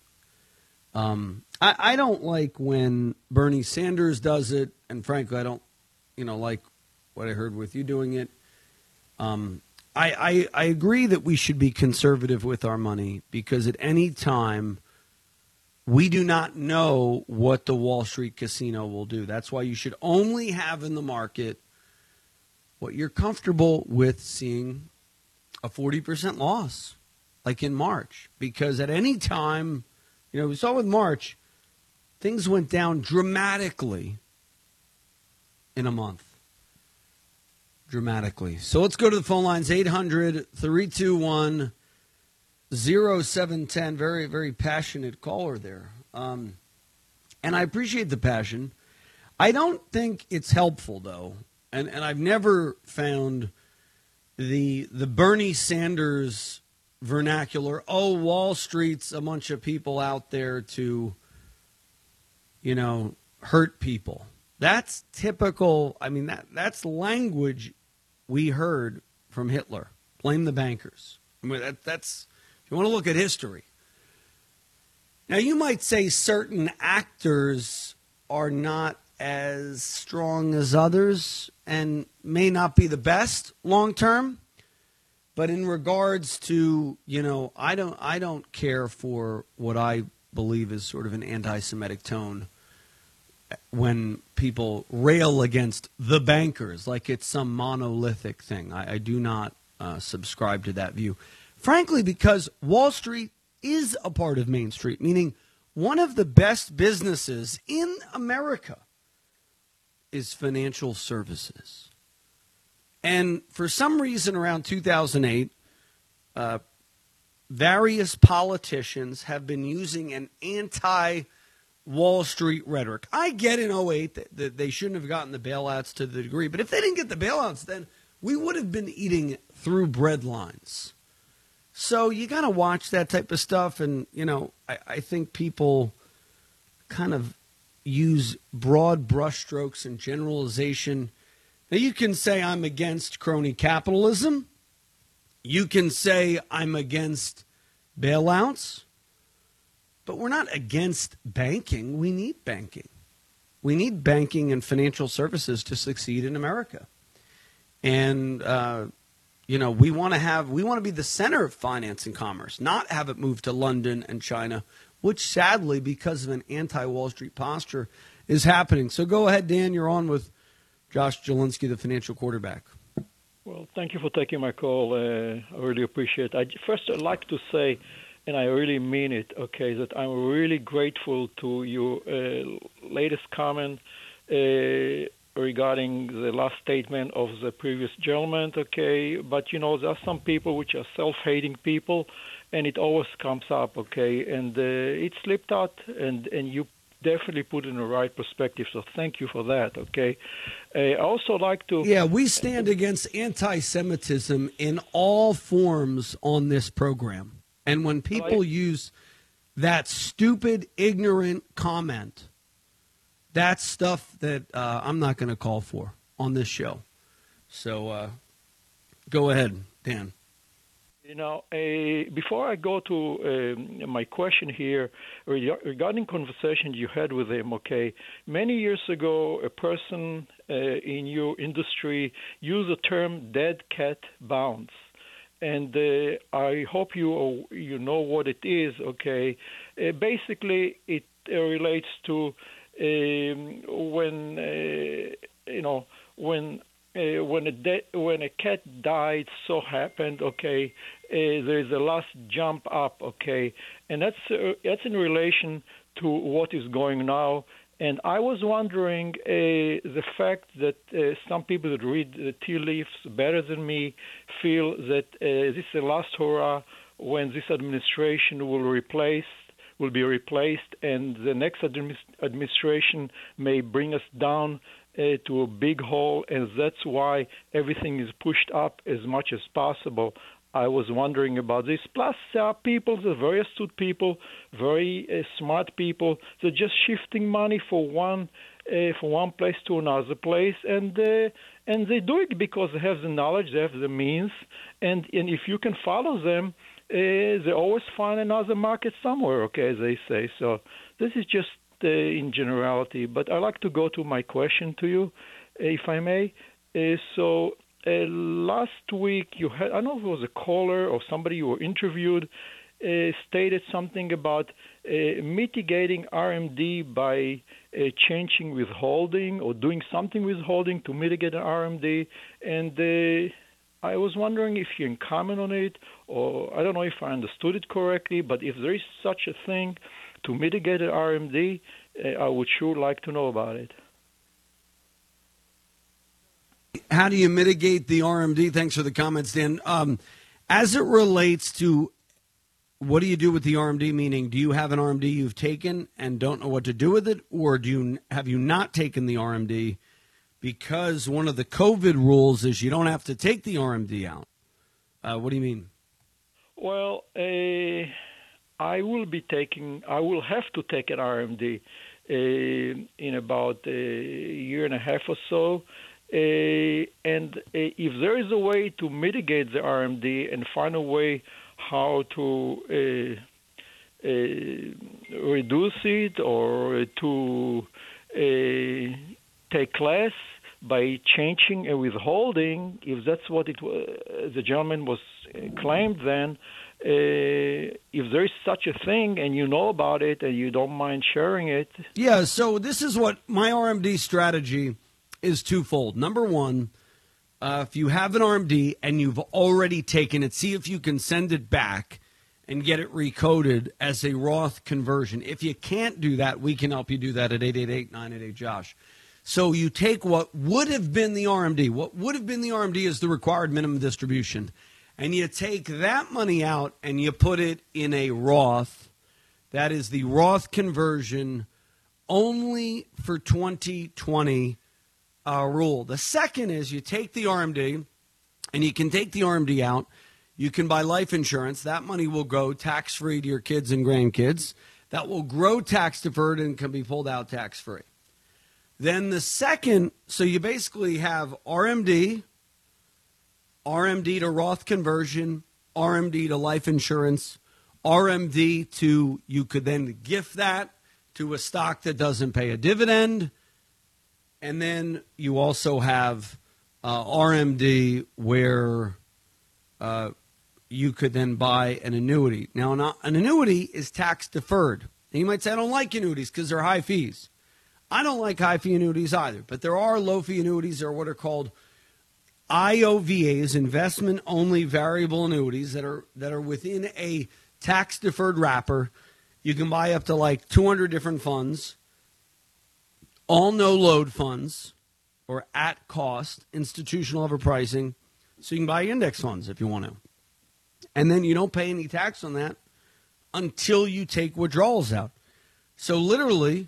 I don't like when Bernie Sanders does it, and frankly, I don't, like what I heard with you doing it. I agree that we should be conservative with our money because at any time we do not know what the Wall Street casino will do. That's why you should only have in the market what you're comfortable with seeing a 40% loss, like in March. Because at any time, we saw with March, things went down dramatically in a month. Dramatically. So let's go to the phone lines, 800-321-0710. Very, very passionate caller there. And I appreciate the passion. I don't think it's helpful, though. And I've never found the Bernie Sanders vernacular, Wall Street's a bunch of people out there to, hurt people. That's typical. I mean, that's language we heard from Hitler. Blame the bankers. I mean, that's if you want to look at history. Now, you might say certain actors are not as strong as others and may not be the best long term. But in regards to, I don't care for what I believe is sort of an anti-Semitic tone when people rail against the bankers like it's some monolithic thing. I do not subscribe to that view. Frankly, because Wall Street is a part of Main Street, meaning one of the best businesses in America is financial services. And for some reason around 2008, various politicians have been using an anti-Wall Street rhetoric. I get in 2008 that they shouldn't have gotten the bailouts to the degree, but if they didn't get the bailouts, then we would have been eating through bread lines. So you got to watch that type of stuff. And, I think people kind of use broad brushstrokes and generalization. Now, you can say I'm against crony capitalism. You can say I'm against bailouts. But we're not against banking. We need banking. We need banking and financial services to succeed in America. And, we want to be the center of finance and commerce, not have it move to London and China, which sadly, because of an anti-Wall Street posture, is happening. So go ahead, Dan. You're on with Josh Jelinski, the financial quarterback. Well, thank you for taking my call. I really appreciate it. First, I'd like to say, and I really mean it, okay, that I'm really grateful to your latest comment regarding the last statement of the previous gentleman, okay? But, there are some people which are self-hating people, and it always comes up, okay? And it slipped out, and you definitely put it in the right perspective, so thank you for that, okay? I also like to... Yeah, we stand against anti-Semitism in all forms on this program. And when people use that stupid, ignorant comment, that's stuff that I'm not going to call for on this show. So go ahead, Dan. Before I go to my question here regarding conversation you had with him, okay, many years ago, a person in your industry used the term dead cat bounce. And I hope you know what it is, okay? Basically, it relates to when a cat died, so happened, okay, there is a last jump up, okay, and that's in relation to what is going now. And I was wondering the fact that some people that read the tea leaves better than me feel that this is the last hurrah when this administration will be replaced, and the next administration may bring us down to a big hole, and that's why everything is pushed up as much as possible. I was wondering about this. Plus, there are people, the very astute people, very smart people, they're just shifting money from one place to another place, and they do it because they have the knowledge, they have the means, and if you can follow them, they always find another market somewhere, okay, as they say. So this is just in generality. But I'd like to go to my question to you, if I may. Last week you had, I don't know if it was a caller or somebody you were interviewed, stated something about mitigating RMD by changing withholding or doing something withholding to mitigate an RMD. And I was wondering if you can comment on it, or I don't know if I understood it correctly, but if there is such a thing to mitigate an RMD, I would sure like to know about it. How do you mitigate the RMD? Thanks for the comments, Dan. As it relates to what do you do with the RMD, meaning do you have an RMD you've taken and don't know what to do with it, or have you not taken the RMD because one of the COVID rules is you don't have to take the RMD out? What do you mean? Well, I will have to take an RMD in about a year and a half or so. And if there is a way to mitigate the RMD and find a way how to reduce it or to take less by changing a withholding, if that's what the gentleman was claimed, then if there is such a thing and you know about it and you don't mind sharing it. Yeah, so this is what my RMD strategy is twofold. Number one, if you have an RMD and you've already taken it, see if you can send it back and get it recoded as a Roth conversion. If you can't do that, we can help you do that at 888-988-JOSH. So you take what would have been the RMD. What would have been the RMD is the required minimum distribution. And you take that money out and you put it in a Roth. That is the Roth conversion only for 2020 rule. The second is you take the RMD, and you can take the RMD out. You can buy life insurance. That money will go tax-free to your kids and grandkids. That will grow tax-deferred and can be pulled out tax-free. Then the second, so you basically have RMD to Roth conversion, RMD to life insurance, RMD to, you could then gift that to a stock that doesn't pay a dividend. And then you also have RMD where you could then buy an annuity. Now, an annuity is tax deferred. And you might say, I don't like annuities because they're high fees. I don't like high fee annuities either, but there are low fee annuities. There are what are called IOVAs, investment only variable annuities that are within a tax deferred wrapper. You can buy up to like 200 different funds, all no load funds or at cost, institutional overpricing. So you can buy index funds if you want to. And then you don't pay any tax on that until you take withdrawals out. So literally,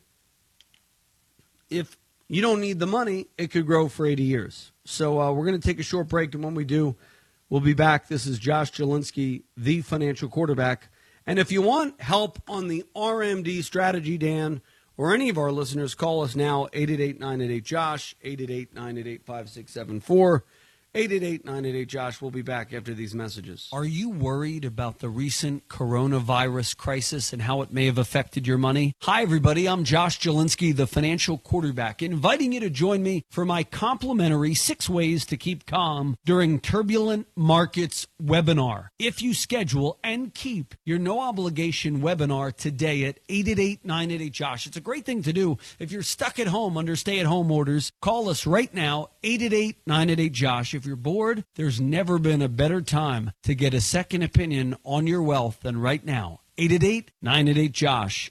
if you don't need the money, it could grow for 80 years. So we're going to take a short break, and when we do, we'll be back. This is Josh Jelinski, the financial quarterback. And if you want help on the RMD strategy, Dan, or any of our listeners, call us now, 888-988-JOSH, 888-988-5674. 888-988-JOSH. We'll be back after these messages. Are you worried about the recent coronavirus crisis and how it may have affected your money? Hi, everybody. I'm Josh Jelinski, the financial quarterback, inviting you to join me for my complimentary 6 Ways to Keep Calm During Turbulent Markets webinar. If you schedule and keep your no-obligation webinar today at 888-988-JOSH. It's a great thing to do if you're stuck at home under stay-at-home orders. Call us right now, 888-988-JOSH. If you're bored, there's never been a better time to get a second opinion on your wealth than right now. 888-988-JOSH,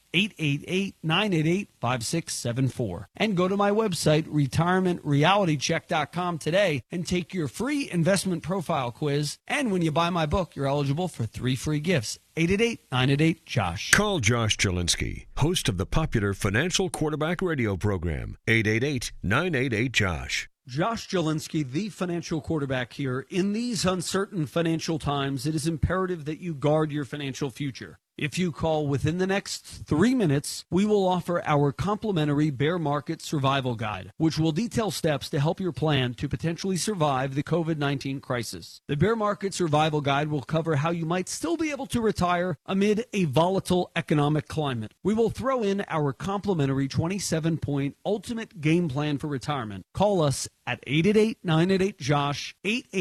888-988-5674. And go to my website, retirementrealitycheck.com today and take your free investment profile quiz. And when you buy my book, you're eligible for 3 free gifts. 888-988-JOSH. Call Josh Jelinski, host of the popular Financial Quarterback radio program, 888-988-JOSH. Josh Jelinski, the financial quarterback here. In these uncertain financial times, it is imperative that you guard your financial future. If you call within the next 3 minutes, we will offer our complimentary bear market survival guide, which will detail steps to help your plan to potentially survive the COVID-19 crisis. The bear market survival guide will cover how you might still be able to retire amid a volatile economic climate. We will throw in our complimentary 27-point ultimate game plan for retirement. Call us at 888-988-JOSH,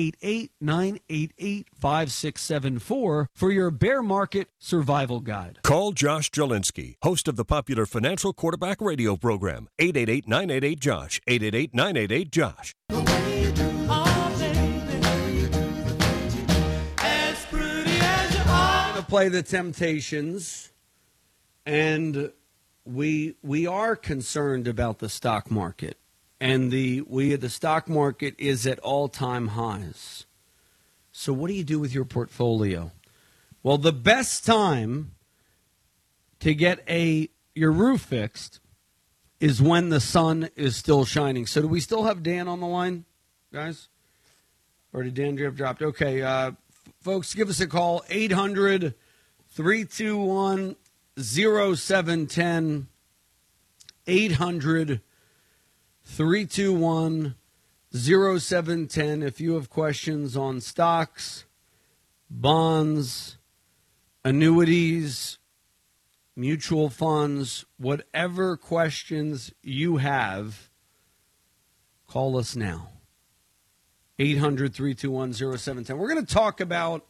888-988-5674 for your bear market survival guide. Call Josh Jelinski, host of the popular Financial Quarterback radio program. 888-988-JOSH, 888-988-JOSH. I'm going to play the Temptations, and we are concerned about the stock market. And the stock market is at all-time highs. So what do you do with your portfolio? Well, the best time to get your roof fixed is when the sun is still shining. So do we still have Dan on the line, guys? Or did Dan have dropped? Okay, folks, give us a call, 800-321-0710, 800-321-0710 if you have questions on stocks, bonds, annuities, mutual funds, whatever questions you have, call us now. 800-321-0710. We're going to talk about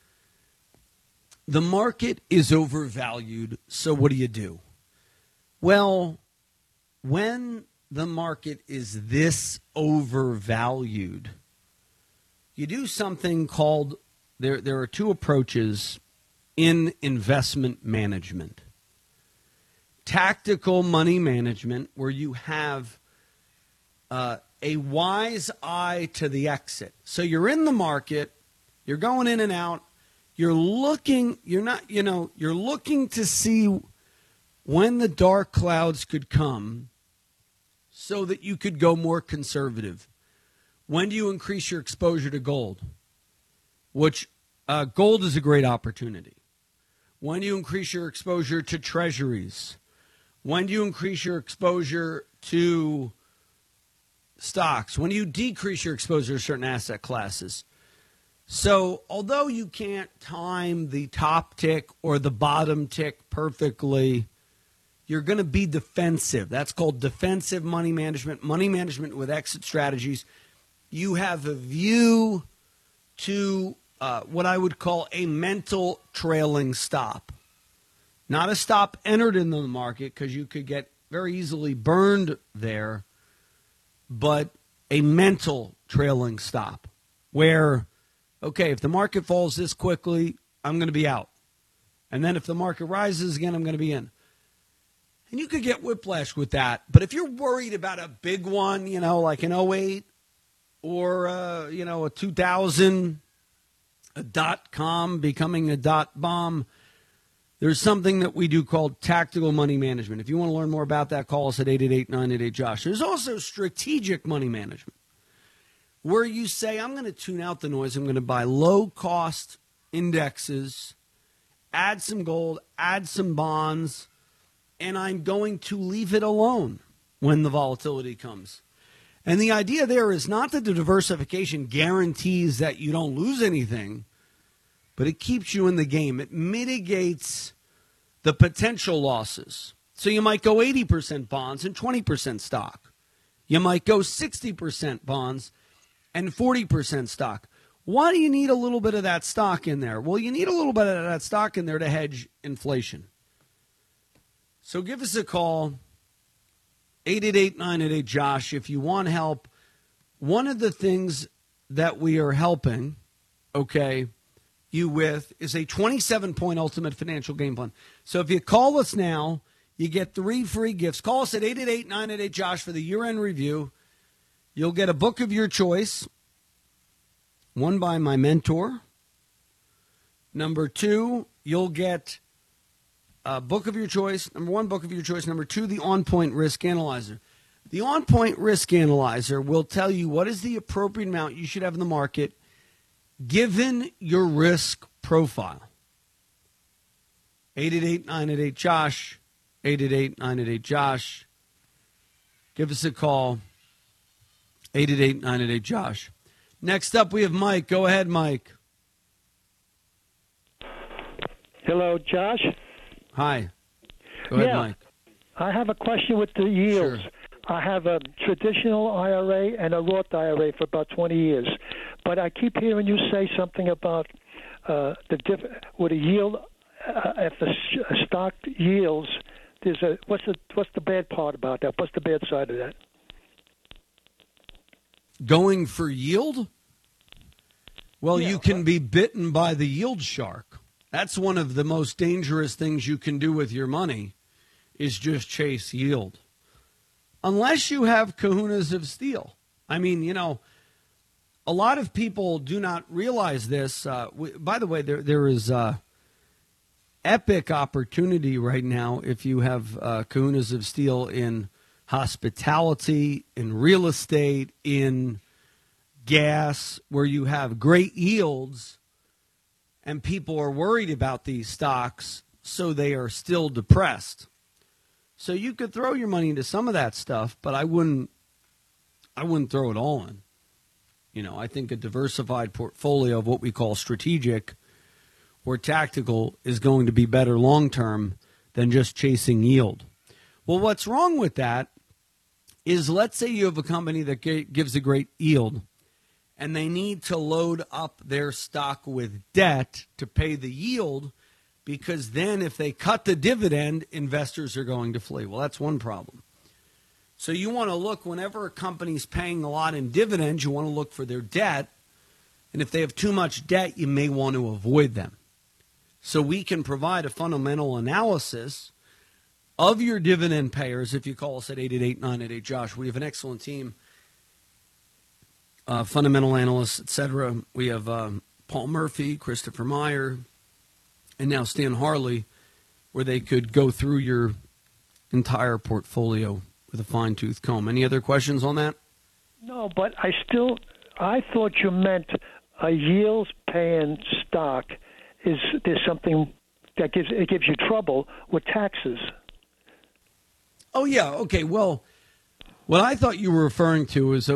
the market is overvalued, so what do you do? Well, when the market is this overvalued, you do something called, there are two approaches in investment management. Tactical money management, where you have a wise eye to the exit. So you're in the market, you're going in and out, you're looking to see when the dark clouds could come so that you could go more conservative. When do you increase your exposure to gold? Which gold is a great opportunity. When do you increase your exposure to treasuries? When do you increase your exposure to stocks? When do you decrease your exposure to certain asset classes? So although you can't time the top tick or the bottom tick perfectly, you're going to be defensive. That's called defensive money management with exit strategies. You have a view to what I would call a mental trailing stop. Not a stop entered in the market, because you could get very easily burned there, but a mental trailing stop where, okay, if the market falls this quickly, I'm going to be out. And then if the market rises again, I'm going to be in. And you could get whiplash with that. But if you're worried about a big one, like an 08 or, a 2000, a dot-com becoming a dot-bomb, there's something that we do called tactical money management. If you want to learn more about that, call us at 888-988-JOSH. There's also strategic money management, where you say, I'm going to tune out the noise. I'm going to buy low-cost indexes, add some gold, add some bonds, and I'm going to leave it alone when the volatility comes. And the idea there is not that the diversification guarantees that you don't lose anything, but it keeps you in the game. It mitigates the potential losses. So you might go 80% bonds and 20% stock. You might go 60% bonds and 40% stock. Why do you need a little bit of that stock in there? Well, you need a little bit of that stock in there to hedge inflation. So give us a call, 888-988-JOSH, if you want help. One of the things that we are helping, you with is a 27-point ultimate financial game plan. So if you call us now, you get 3 free gifts. Call us at 888-988-JOSH for the year-end review. You'll get a book of your choice, one by my mentor. Number 2, you'll get a book of your choice. Number 1, book of your choice. Number 2, the On-Point Risk Analyzer. The On-Point Risk Analyzer will tell you what is the appropriate amount you should have in the market given your risk profile. 888-988-JOSH. 888-988-JOSH. Give us a call. 888-988-JOSH. Next up, we have Mike. Go ahead, Mike. Hello, Josh. Hi. Go ahead, Mike. I have a question with the yields. Sure. I have a traditional IRA and a Roth IRA for about 20 years. But I keep hearing you say something about with a yield, if the stock yields, what's the bad part about that? What's the bad side of that? Going for yield? Well, you can be bitten by the yield shark. That's one of the most dangerous things you can do with your money is just chase yield. Unless you have kahunas of steel. I mean, a lot of people do not realize this. By the way, there is epic opportunity right now if you have kahunas of steel in hospitality, in real estate, in gas, where you have great yields and people are worried about these stocks, so they are still depressed. So you could throw your money into some of that stuff, but I wouldn't throw it all in. I think a diversified portfolio of what we call strategic or tactical is going to be better long-term than just chasing yield. Well, what's wrong with that is, let's say you have a company that gives a great yield and they need to load up their stock with debt to pay the yield, because then if they cut the dividend, investors are going to flee. Well, that's one problem. So you want to look, whenever a company's paying a lot in dividends, you want to look for their debt. And if they have too much debt, you may want to avoid them. So we can provide a fundamental analysis of your dividend payers if you call us at 888-988-JOSH. We have an excellent team, fundamental analysts, etc. We have Paul Murphy, Christopher Meyer, and now Stan Harley, where they could go through your entire portfolio with a fine-tooth comb. Any other questions on that? No, but I thought you meant a yield-paying stock there's something that gives you trouble with taxes. Oh, yeah. Okay. Well, what I thought you were referring to is,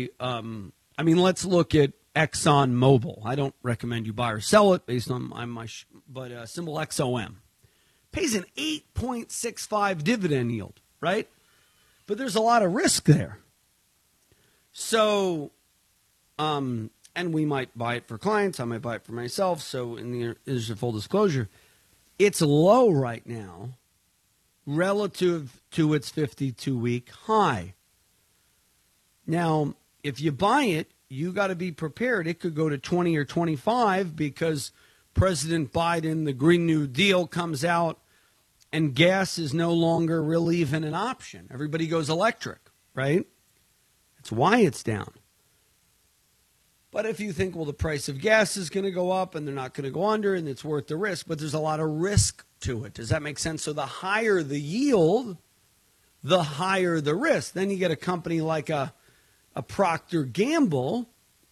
let's look at ExxonMobil. I don't recommend you buy or sell it based on but symbol XOM. Pays an 8.65 dividend yield, right? But there's a lot of risk there. So, and we might buy it for clients. I might buy it for myself. So in the interest of full disclosure, it's low right now relative to its 52-week high. Now, if you buy it, you got to be prepared. It could go to 20 or 25 because President Biden, the Green New Deal comes out, and gas is no longer really even an option. Everybody goes electric, right? That's why it's down. But if you think, well, the price of gas is going to go up and they're not going to go under and it's worth the risk, but there's a lot of risk to it. Does that make sense? So the higher the yield, the higher the risk. Then you get a company like a Procter Gamble,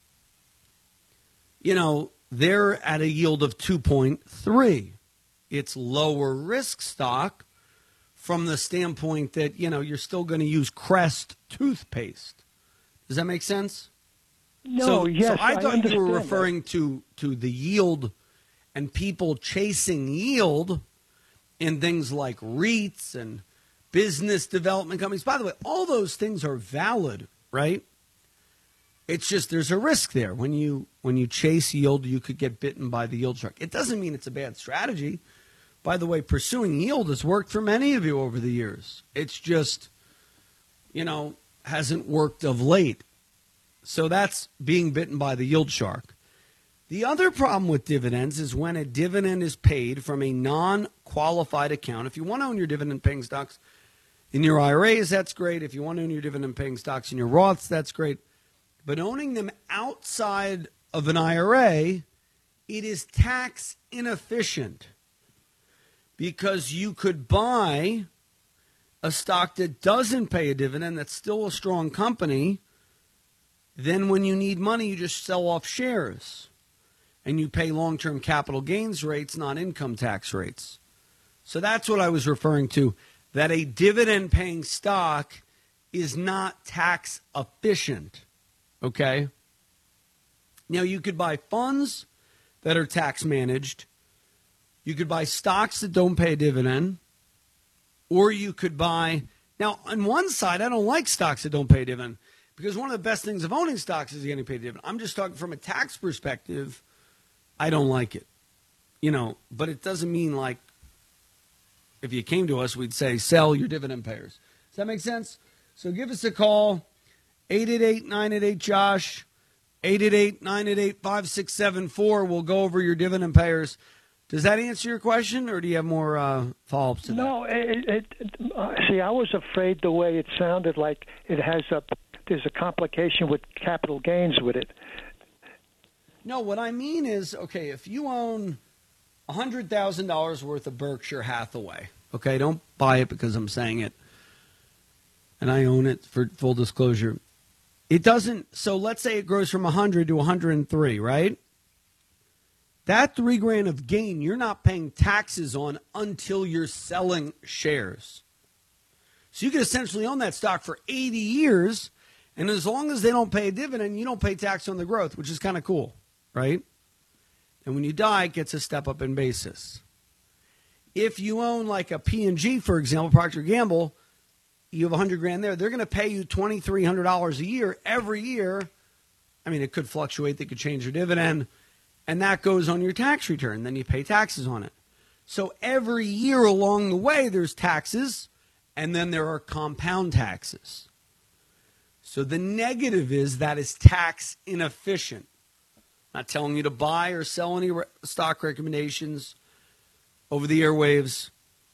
they're at a yield of 2.3. It's lower risk stock from the standpoint that, you're still going to use Crest toothpaste. Does that make sense? No, yes, so I thought you were referring that. to the yield and people chasing yield in things like REITs and business development companies. By the way, all those things are valid, right? It's just there's a risk there. When you chase yield, you could get bitten by the yield shark. It doesn't mean it's a bad strategy. By the way, pursuing yield has worked for many of you over the years. It's just, hasn't worked of late. So that's being bitten by the yield shark. The other problem with dividends is when a dividend is paid from a non-qualified account. If you want to own your dividend-paying stocks in your IRAs, that's great. If you want to own your dividend-paying stocks in your Roths, that's great. But owning them outside of an IRA, it is tax inefficient because you could buy a stock that doesn't pay a dividend, that's still a strong company. Then when you need money, you just sell off shares and you pay long-term capital gains rates, not income tax rates. So that's what I was referring to, that a dividend-paying stock is not tax efficient, okay? Now, you could buy funds that are tax managed. You could buy stocks that don't pay a dividend. Or you could buy... Now, on one side, I don't like stocks that don't pay a dividend because one of the best things of owning stocks is getting paid a dividend. I'm just talking from a tax perspective. I don't like it. But it doesn't mean like if you came to us, we'd say sell your dividend payers. Does that make sense? So give us a call, 888-988-JOSH, 888-988-5674. We'll go over your dividend payers. Does that answer your question, or do you have more follow-ups to that? No, see, I was afraid the way it sounded like there's a complication with capital gains with it. No, what I mean is, okay, if you own $100,000 worth of Berkshire Hathaway, okay, don't buy it because I'm saying it, and I own it for full disclosure. It doesn't, so let's say it grows from 100 to 103, right? That $3,000 of gain, you're not paying taxes on until you're selling shares. So you could essentially own that stock for 80 years, and as long as they don't pay a dividend, you don't pay tax on the growth, which is kind of cool, right? And when you die, it gets a step up in basis. If you own like a P&G, for example, Procter & Gamble, you have $100,000 there. They're going to pay you $2,300 a year every year. I mean, it could fluctuate. They could change their dividend. And that goes on your tax return. Then you pay taxes on it. So every year along the way, there's taxes, and then there are compound taxes. So the negative is that is tax inefficient. Not telling you to buy or sell any stock recommendations over the airwaves.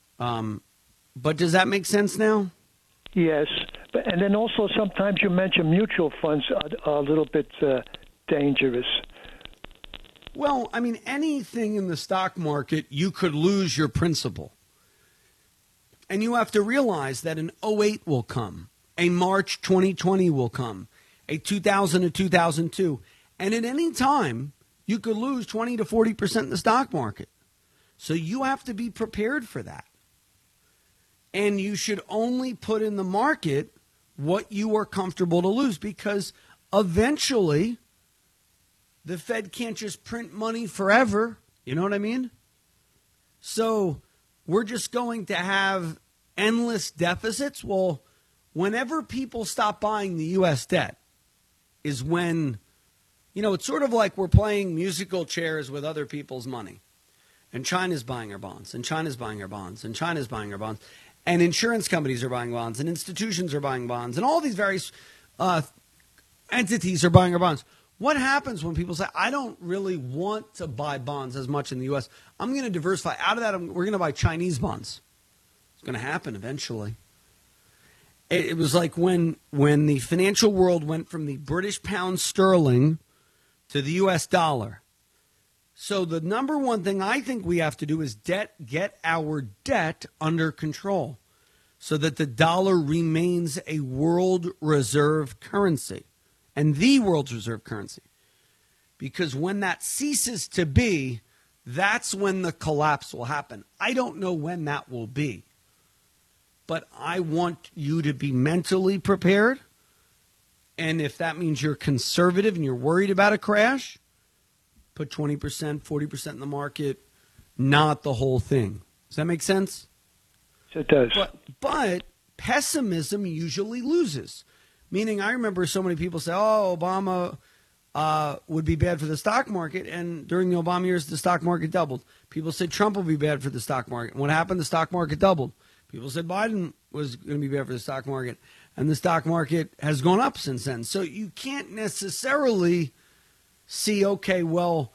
But does that make sense now? Yes. And then also sometimes you mention mutual funds are a little bit dangerous. Well, I mean, anything in the stock market, you could lose your principal. And you have to realize that an 08 will come. A March 2020 will come. A 2000 to 2002. And at any time, you could lose 20 to 40% in the stock market. So you have to be prepared for that. And you should only put in the market what you are comfortable to lose, because eventually the Fed can't just print money forever. You know what I mean? So we're just going to have endless deficits. Well, whenever people stop buying the U.S. debt is when, it's sort of like we're playing musical chairs with other people's money. And China's buying our bonds, and China's buying our bonds, and China's buying our bonds. And insurance companies are buying bonds, and institutions are buying bonds, and all these various entities are buying our bonds. What happens when people say, I don't really want to buy bonds as much in the U.S. I'm going to diversify. Out of that, we're going to buy Chinese bonds. It's going to happen eventually. It was like when the financial world went from the British pound sterling to the U.S. dollar. So the number one thing I think we have to do is get our debt under control so that the dollar remains a world reserve currency and the world's reserve currency. Because when that ceases to be, that's when the collapse will happen. I don't know when that will be, but I want you to be mentally prepared. And if that means you're conservative and you're worried about a crash, put 20%, 40% in the market, not the whole thing. Does that make sense? It does. But pessimism usually loses. Meaning, I remember so many people say, Obama would be bad for the stock market. And during the Obama years, the stock market doubled. People said Trump would be bad for the stock market. And what happened? The stock market doubled. People said Biden was going to be bad for the stock market. And the stock market has gone up since then. So you can't necessarily see, okay, well,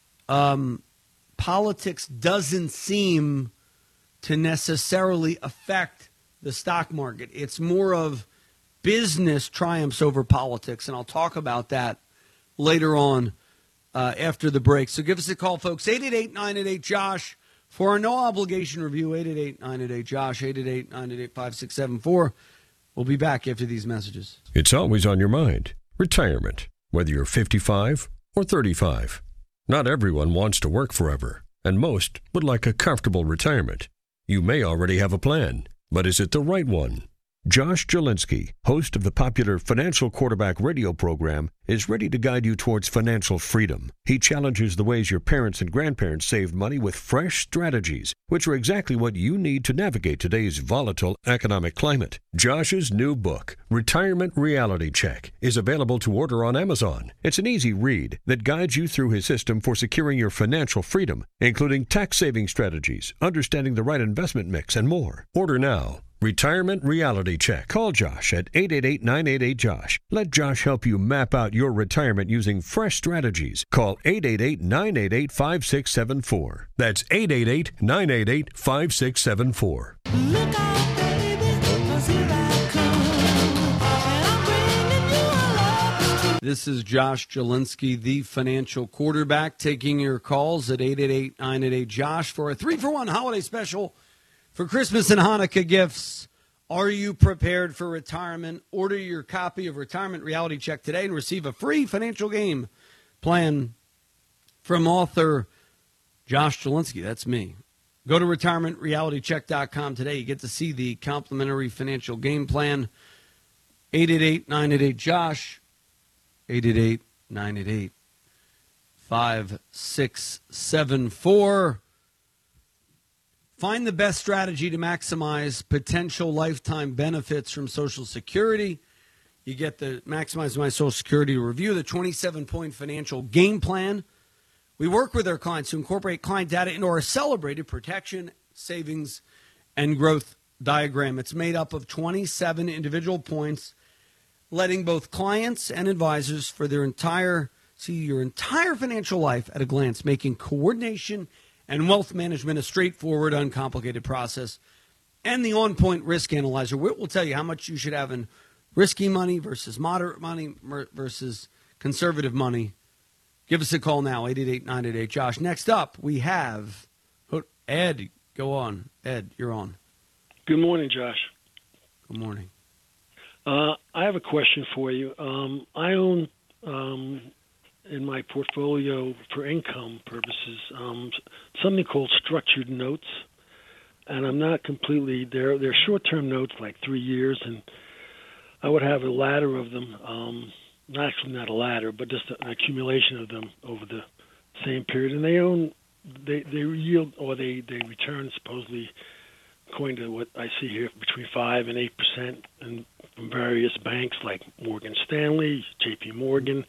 politics doesn't seem to necessarily affect the stock market. It's more of business triumphs over politics, and I'll talk about that later on after the break. So give us a call, folks, 888-988-JOSH for a no-obligation review, 888-988-JOSH, 888-988-5674. We'll be back after these messages. It's always on your mind. Retirement, whether you're 55 or 35. Not everyone wants to work forever, and most would like a comfortable retirement. You may already have a plan, but is it the right one? Josh Jelinski, host of the popular Financial Quarterback radio program, is ready to guide you towards financial freedom. He challenges the ways your parents and grandparents saved money with fresh strategies, which are exactly what you need to navigate today's volatile economic climate. Josh's new book, Retirement Reality Check, is available to order on Amazon. It's an easy read that guides you through his system for securing your financial freedom, including tax-saving strategies, understanding the right investment mix, and more. Order now. Retirement Reality Check. Call Josh at 888-988-JOSH. Let Josh help you map out your retirement using fresh strategies. Call 888-988-5674. That's 888-988-5674. Look out, baby, 'cause here I come. And I'm bringing you a love. This is Josh Jelinski, the financial quarterback, taking your calls at 888-988-JOSH for a 3-for-1 holiday special for Christmas and Hanukkah gifts. Are you prepared for retirement? Order your copy of Retirement Reality Check today and receive a free financial game plan from author Josh Jelinski. That's me. Go to retirementrealitycheck.com today. You get to see the complimentary financial game plan. 888-988-JOSH. 888-988-5674. Find the best strategy to maximize potential lifetime benefits from Social Security. You get the Maximize My Social Security Review, the 27-point financial game plan. We work with our clients to incorporate client data into our celebrated protection, savings, and growth diagram. It's made up of 27 individual points, letting both clients and advisors for their see your entire financial life at a glance, making coordination and wealth management a straightforward, uncomplicated process. And the on-point risk analyzer will tell you how much you should have in risky money versus moderate money versus conservative money. Give us a call now, 888-988-JOSH. Next up, we have Ed. Go on. Ed, you're on. Good morning, Josh. Good morning. I have a question for you. I own in my portfolio for income purposes something called structured notes, and I'm not completely they're short-term notes, like 3 years, and I would have a ladder of them, actually not a ladder, but just an accumulation of them over the same period, and they yield, or they return, supposedly, according to what I see here, between 5 and 8%, and from various banks like Morgan Stanley, J.P. Morgan,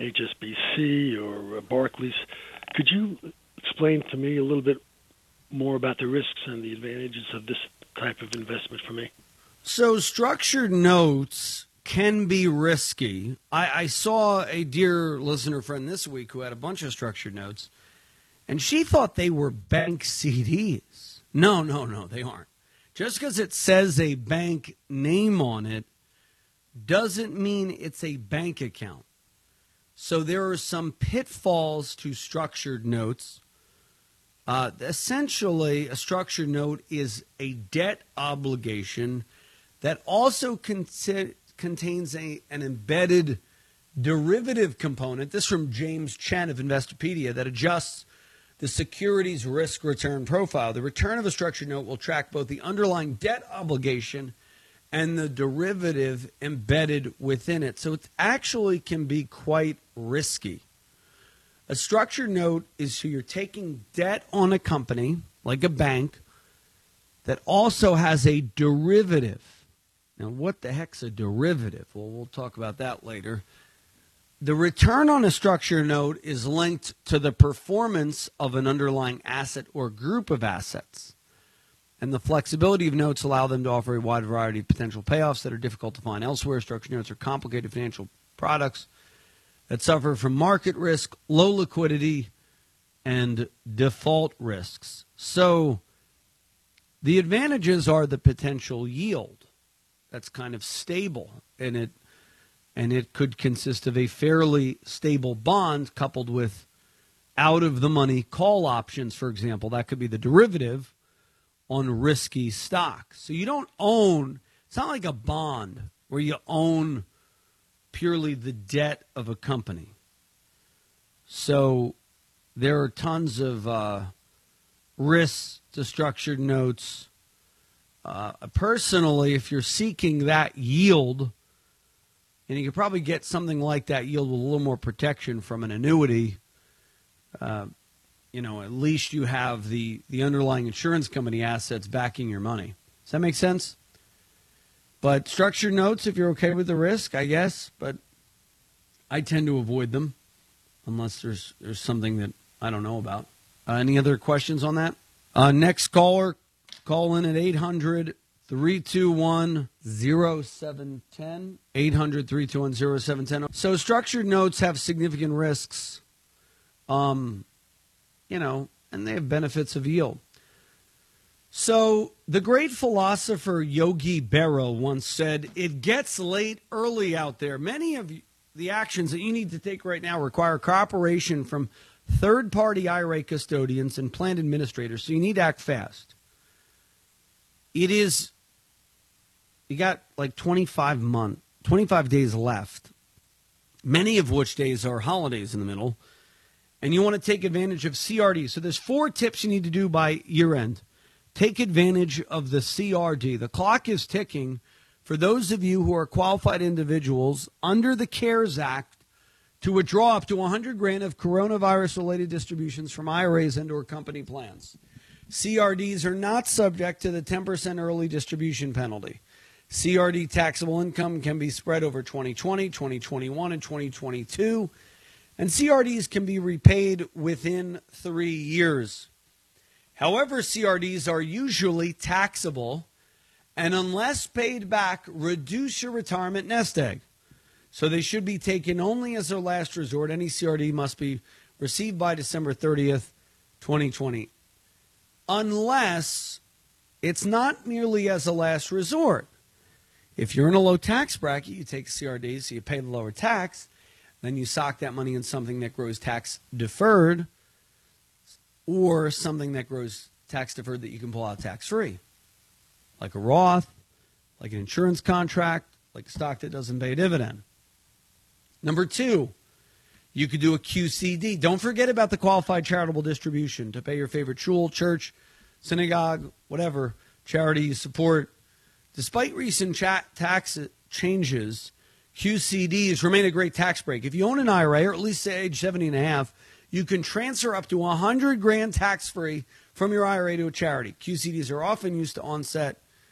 HSBC, or Barclays. Could you explain to me a little bit more about the risks and the advantages of this type of investment for me? So structured notes can be risky. I saw a dear listener friend this week who had a bunch of structured notes, and she thought they were bank CDs. No, they aren't. Just because it says a bank name on it doesn't mean it's a bank account. So there are some pitfalls to structured notes. Essentially, a structured note is a debt obligation that also contains an embedded derivative component. This is from James Chen of Investopedia, that adjusts the security's risk return profile. The return of a structured note will track both the underlying debt obligation and the derivative embedded within it. So it actually can be quite risky. A structured note is so you're taking debt on a company, like a bank, that also has a derivative. Now, what the heck's a derivative? Well, we'll talk about that later. The return on a structured note is linked to the performance of an underlying asset or group of assets. And the flexibility of notes allow them to offer a wide variety of potential payoffs that are difficult to find elsewhere. Structured notes are complicated financial products that suffer from market risk, low liquidity, and default risks. So the advantages are the potential yield that's kind of stable, and it could consist of a fairly stable bond coupled with out-of-the-money call options, for example. That could be the derivative on risky stocks. So you don't own, it's not like a bond where you own purely the debt of a company. So there are tons of risks to structured notes. Personally, if you're seeking that yield, and you could probably get something like that yield with a little more protection from an annuity, at least you have the underlying insurance company assets backing your money. Does that make sense? But structured notes, if you're okay with the risk, I guess, but I tend to avoid them unless there's something that I don't know about. Any other questions on that? Next caller, call in at 800-321-0710. 800-321-0710. So structured notes have significant risks, and they have benefits of yield. So the great philosopher Yogi Berra once said, "It gets late early out there. Many of the actions that you need to take right now require cooperation from third-party IRA custodians and plan administrators, so you need to act fast." You got like 25 days left, many of which days are holidays in the middle, and you want to take advantage of CRD. So there's 4 tips you need to do by year-end. Take advantage of the CRD. The clock is ticking for those of you who are qualified individuals under the CARES Act to withdraw up to $100,000 of coronavirus-related distributions from IRAs and or company plans. CRDs are not subject to the 10% early distribution penalty. CRD taxable income can be spread over 2020, 2021, and 2022, and CRDs can be repaid within 3 years. However, CRDs are usually taxable, and unless paid back, reduce your retirement nest egg. So they should be taken only as a last resort. Any CRD must be received by December 30th, 2020. Unless it's not merely as a last resort. If you're in a low tax bracket, you take CRD, so you pay the lower tax, then you sock that money in something that grows tax deferred, or something that grows tax deferred that you can pull out tax free, like a Roth, like an insurance contract, like a stock that doesn't pay a dividend. Number 2, you could do a QCD. Don't forget about the qualified charitable distribution to pay your favorite shul, church, synagogue, whatever charity you support. Despite recent tax changes, QCDs remain a great tax break. If you own an IRA, or at least say age 70 and a half, you can transfer up to $100,000 tax-free from your IRA to a charity. QCDs are often used to offset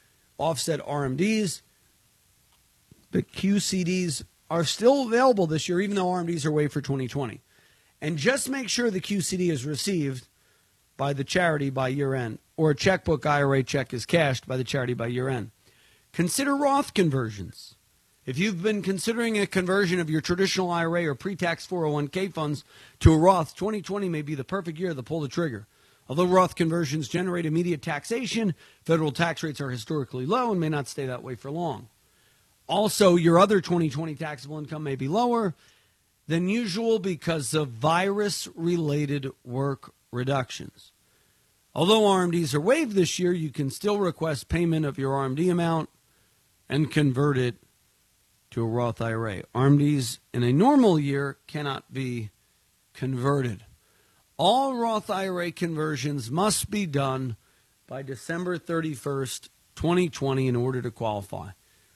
RMDs. The QCDs are still available this year, even though RMDs are waived for 2020. And just make sure the QCD is received by the charity by year-end, or a checkbook IRA check is cashed by the charity by year-end. Consider Roth conversions. If you've been considering a conversion of your traditional IRA or pre-tax 401k funds to a Roth, 2020 may be the perfect year to pull the trigger. Although Roth conversions generate immediate taxation, federal tax rates are historically low and may not stay that way for long. Also, your other 2020 taxable income may be lower than usual because of virus-related work reductions. Although RMDs are waived this year, you can still request payment of your RMD amount and convert it to a Roth IRA. RMDs in a normal year cannot be converted. All Roth IRA conversions must be done by December 31st, 2020 in order to qualify.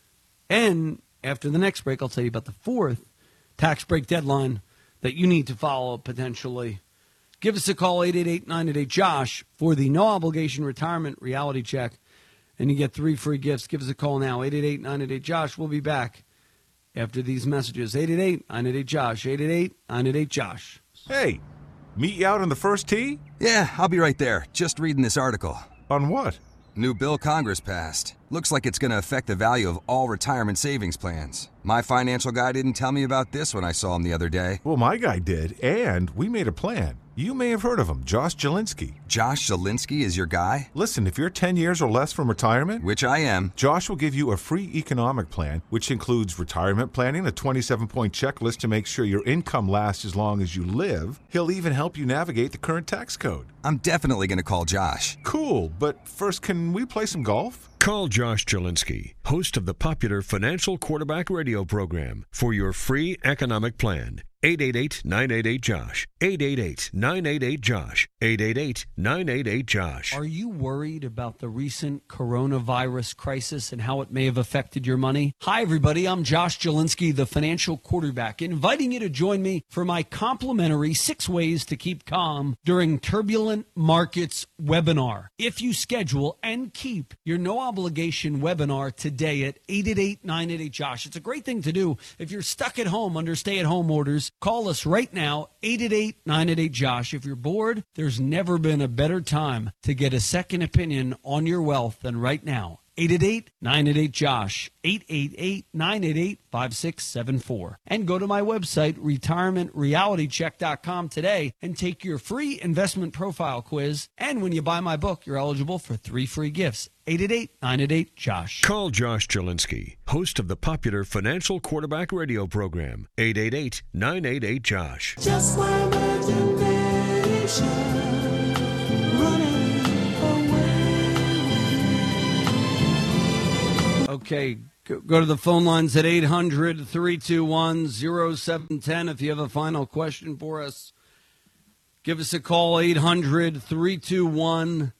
And after the next break, I'll tell you about the 4th tax break deadline that you need to follow potentially. Give us a call, 888-988-JOSH, for the no-obligation retirement reality check, and you get 3 free gifts. Give us a call now, 888-988-JOSH. We'll be back after these messages. 888-988-JOSH, 888-988-JOSH. Hey, meet you out on the first tee? Yeah, I'll be right there. Just reading this article. On what? New bill Congress passed. Looks like it's going to affect the value of all retirement savings plans. My financial guy didn't tell me about this when I saw him the other day. Well, my guy did, and we made a plan. You may have heard of him, Josh Jelinski. Josh Jelinski is your guy? Listen, if you're 10 years or less from retirement, which I am, Josh will give you a free economic plan, which includes retirement planning, a 27-point checklist to make sure your income lasts as long as you live. He'll even help you navigate the current tax code. I'm definitely going to call Josh. Cool, but first, can we play some golf? Call Josh Jelinski, host of the popular Financial Quarterback radio program, for your free economic plan. 888-988-JOSH. 888-988-JOSH. 888-988-JOSH. Are you worried about the recent coronavirus crisis and how it may have affected your money? Hi, everybody. I'm Josh Jelinski, the financial quarterback, inviting you to join me for my complimentary 6 Ways to Keep Calm During Turbulent Markets webinar. If you schedule and keep your no-obligation webinar today at 888-988-JOSH, it's a great thing to do if you're stuck at home under stay-at-home orders. Call us right now, 888-988-JOSH. If you're bored, there's never been a better time to get a second opinion on your wealth than right now. 888-988-JOSH, 888-988-5674. And go to my website, retirementrealitycheck.com today and take your free investment profile quiz. And when you buy my book, you're eligible for 3 free gifts. 888-988-JOSH. Call Josh Jelinski, host of the popular Financial Quarterback radio program. 888-988-JOSH. Just my imagination running away. Okay, go to the phone lines at 800-321-0710. If you have a final question for us, give us a call, 800-321-0710.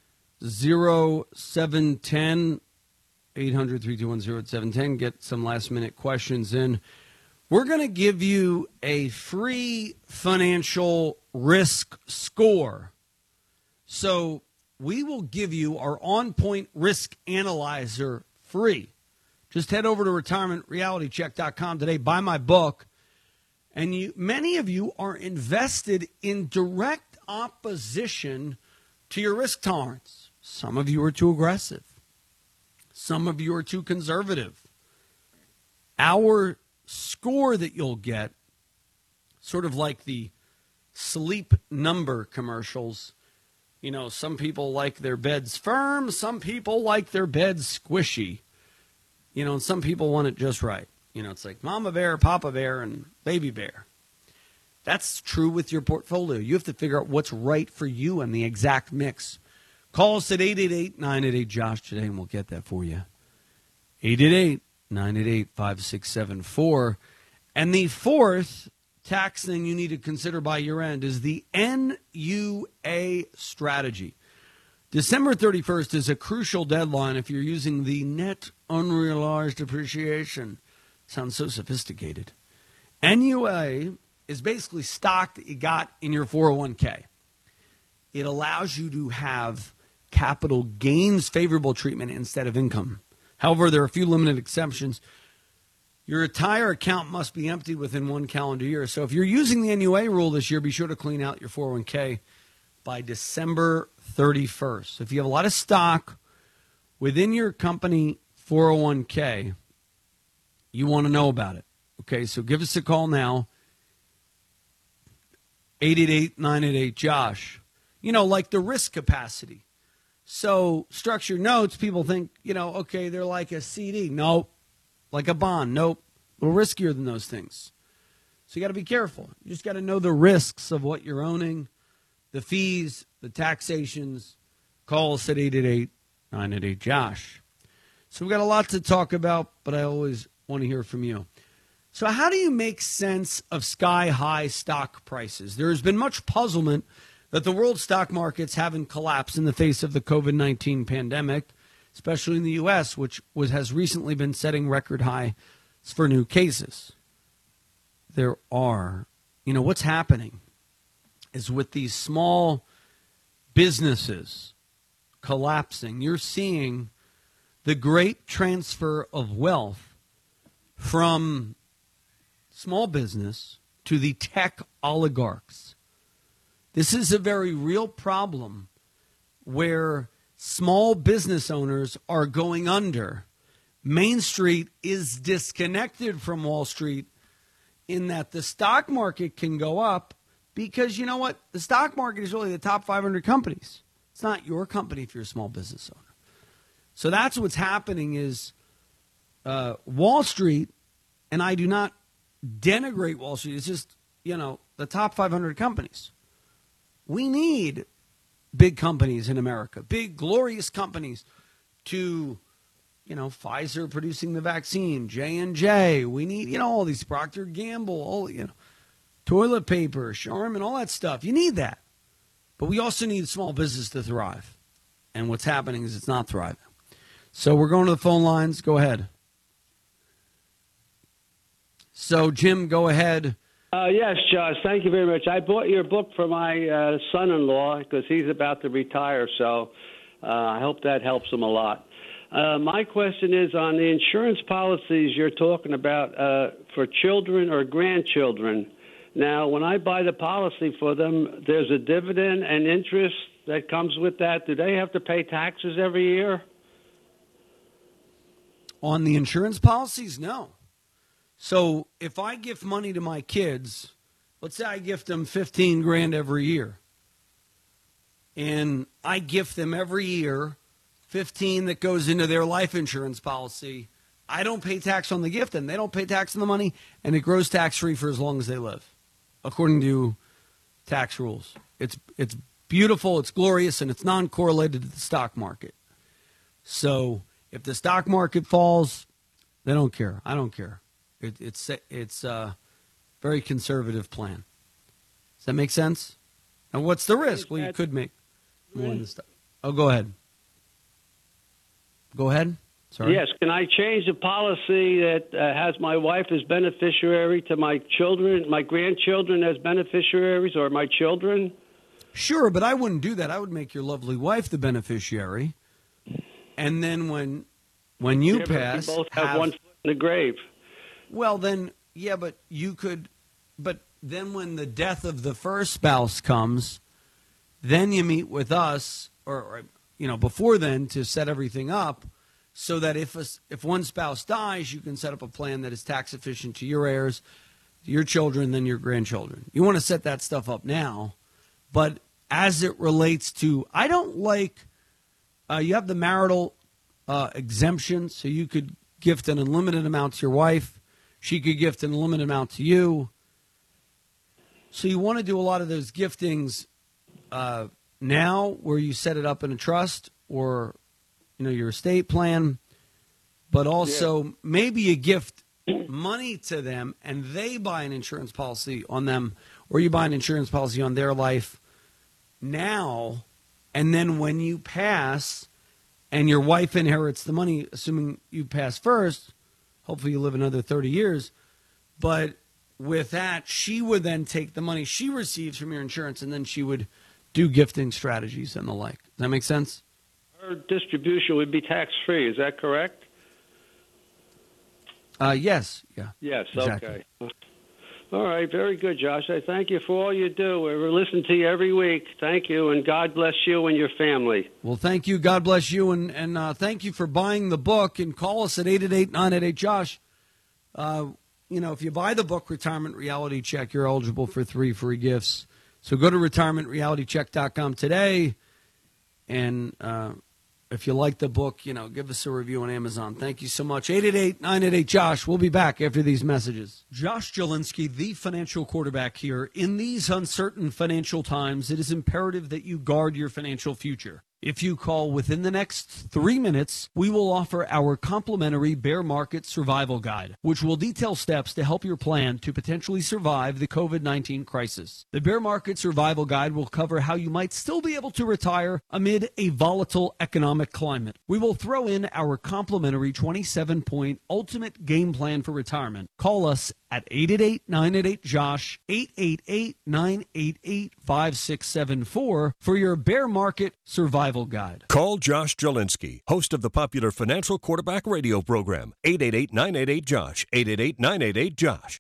800-321-0710. Get some last-minute questions in. We're going to give you a free financial risk score. So we will give you our on-point risk analyzer free. Just head over to retirementrealitycheck.com today, buy my book, and many of you are invested in direct opposition to your risk tolerance. Some of you are too aggressive. Some of you are too conservative. Our score that you'll get, sort of like the Sleep Number commercials, you know, some people like their beds firm, some people like their beds squishy, you know, and some people want it just right. You know, it's like Mama Bear, Papa Bear, and Baby Bear. That's true with your portfolio. You have to figure out what's right for you and the exact mix. Call us at 888-988-JOSH today, and we'll get that for you. 888-988-5674. And the fourth tax thing you need to consider by year end is the NUA strategy. December 31st is a crucial deadline if you're using the net unrealized appreciation. Sounds so sophisticated. NUA is basically stock that you got in your 401k. It allows you to have capital gains favorable treatment instead of income. However, there are a few limited exceptions. Your entire account must be emptied within 1 calendar year. So if you're using the NUA rule this year, be sure to clean out your 401k by December 31st. So if you have a lot of stock within your company 401k, you want to know about it. Okay, so give us a call now, 888-988-JOSH. You know, like the risk capacity. So structured notes, people think, you know, okay, they're like a CD. Nope. Like a bond. Nope. A little riskier than those things. So you got to be careful. You just got to know the risks of what you're owning, the fees, the taxations. Call us at 888-988-JOSH. So we've got a lot to talk about, but I always want to hear from you. So how do you make sense of sky-high stock prices? There has been much puzzlement that the world stock markets haven't collapsed in the face of the COVID-19 pandemic, especially in the U.S., which has recently been setting record highs for new cases. There are, you know, what's happening is with these small businesses collapsing, you're seeing the great transfer of wealth from small business to the tech oligarchs. This is a very real problem where small business owners are going under. Main Street is disconnected from Wall Street in that the stock market can go up because, you know what? The stock market is really the top 500 companies. It's not your company if you're a small business owner. So that's what's happening is Wall Street, and I do not denigrate Wall Street. It's just, you know, the top 500 companies. We need big companies in America, big, glorious companies to, you know, Pfizer producing the vaccine, J&J. We need, you know, all these Procter & Gamble, all, you know, toilet paper, Charmin, all that stuff. You need that. But we also need small business to thrive. And what's happening is it's not thriving. So we're going to the phone lines. Go ahead. So, Jim, go ahead. Yes, Josh, thank you very much. I bought your book for my son-in-law because he's about to retire, so I hope that helps him a lot. My question is on the insurance policies you're talking about for children or grandchildren. Now, when I buy the policy for them, there's a dividend and interest that comes with that. Do they have to pay taxes every year? On the insurance policies, no. So if I gift money to my kids, let's say I gift them $15,000 every year, and I gift them every year $15,000 that goes into their life insurance policy, I don't pay tax on the gift, and they don't pay tax on the money, and it grows tax-free for as long as they live, according to tax rules. It's beautiful, it's glorious, and it's non-correlated to the stock market. So if the stock market falls, they don't care. I don't care. It's a very conservative plan. Does that make sense? And what's the risk? Well, you could make more in the stock. Oh, go ahead. Go ahead. Sorry. Yes. Can I change the policy that has my wife as beneficiary to my children, my grandchildren as beneficiaries, or my children? Sure, but I wouldn't do that. I would make your lovely wife the beneficiary, and then when you pass, we both have one foot in the grave. Well, then, yeah, but you could, but then when the death of the first spouse comes, then you meet with us, or before then, to set everything up so that if one spouse dies, you can set up a plan that is tax efficient to your heirs, your children, then your grandchildren. You want to set that stuff up now, but as it relates to, I don't like, you have the marital exemption, so you could gift an unlimited amount to your wife. She could gift an unlimited amount to you. So you want to do a lot of those giftings now where you set it up in a trust or, your estate plan. But also maybe you gift money to them and they buy an insurance policy on them, or you buy an insurance policy on their life now. And then when you pass and your wife inherits the money, assuming you pass first, hopefully you live another 30 years. But with that, she would then take the money she receives from your insurance, and then she would do gifting strategies and the like. Does that make sense? Her distribution would be tax-free. Is that correct? Yes. Yeah. Yes. Exactly. Okay. All right. Very good, Josh. I thank you for all you do. We're listening to you every week. Thank you, and God bless you and your family. Well, thank you. God bless you, and thank you for buying the book. And call us at 888-988-JOSH. If you buy the book, Retirement Reality Check, you're eligible for 3 free gifts. So go to retirementrealitycheck.com today, and if you like the book, give us a review on Amazon. Thank you so much. 888-988-JOSH. We'll be back after these messages. Josh Jelinski, the financial quarterback here. In these uncertain financial times, it is imperative that you guard your financial future. If you call within the next 3 minutes, we will offer our complimentary bear market survival guide, which will detail steps to help your plan to potentially survive the COVID-19 crisis. The bear market survival guide will cover how you might still be able to retire amid a volatile economic climate. We will throw in our complimentary 27-point ultimate game plan for retirement. Call us at 888-988-JOSH, 888-988-5674 for your bear market survival guide. Call Josh Jelinski, host of the popular Financial Quarterback radio program, 888-988-JOSH, 888-988-JOSH.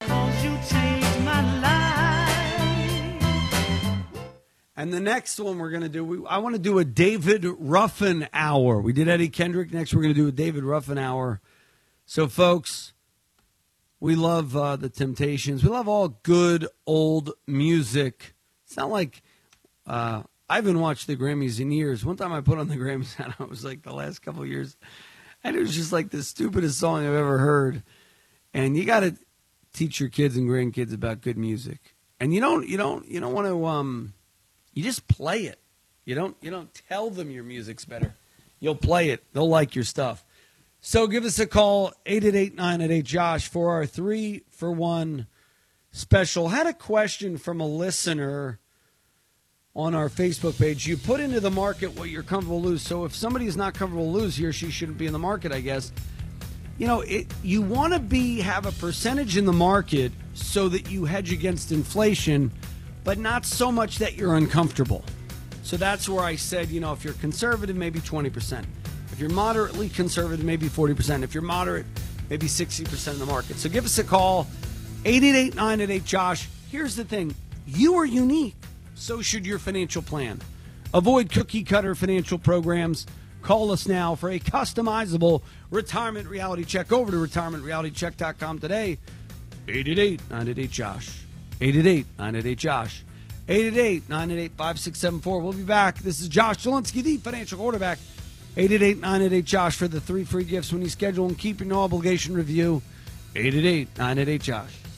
And the next one we're going to do, I want to do a David Ruffin hour. We did Eddie Kendrick. Next we're going to do a David Ruffin hour. So, folks, we love the Temptations. We love all good old music. It's not like I haven't watched the Grammys in years. One time I put on the Grammys, and it was like the last couple of years, and it was just like the stupidest song I've ever heard. And you got to teach your kids and grandkids about good music. And you don't want to. You just play it. You don't tell them your music's better. You'll play it. They'll like your stuff. So give us a call, 888-988-JOSH, for our 3-for-1 special. Had a question from a listener on our Facebook page. You put into the market what you're comfortable to lose. So if somebody is not comfortable to lose, he or she shouldn't be in the market, I guess. You know, you want to have a percentage in the market so that you hedge against inflation, but not so much that you're uncomfortable. So that's where I said, you know, if you're conservative, maybe 20%. If you're moderately conservative, maybe 40%. If you're moderate, maybe 60% of the market. So give us a call, 888-988-JOSH. Here's the thing. You are unique. So should your financial plan. Avoid cookie-cutter financial programs. Call us now for a customizable retirement reality check. Go over to retirementrealitycheck.com today. 888-988-JOSH. 888-988-JOSH. 888-988-5674. We'll be back. This is Josh Zielinski, the financial quarterback. 888-988-JOSH for the 3 free gifts when you schedule and keep your no obligation review. 888-988-JOSH.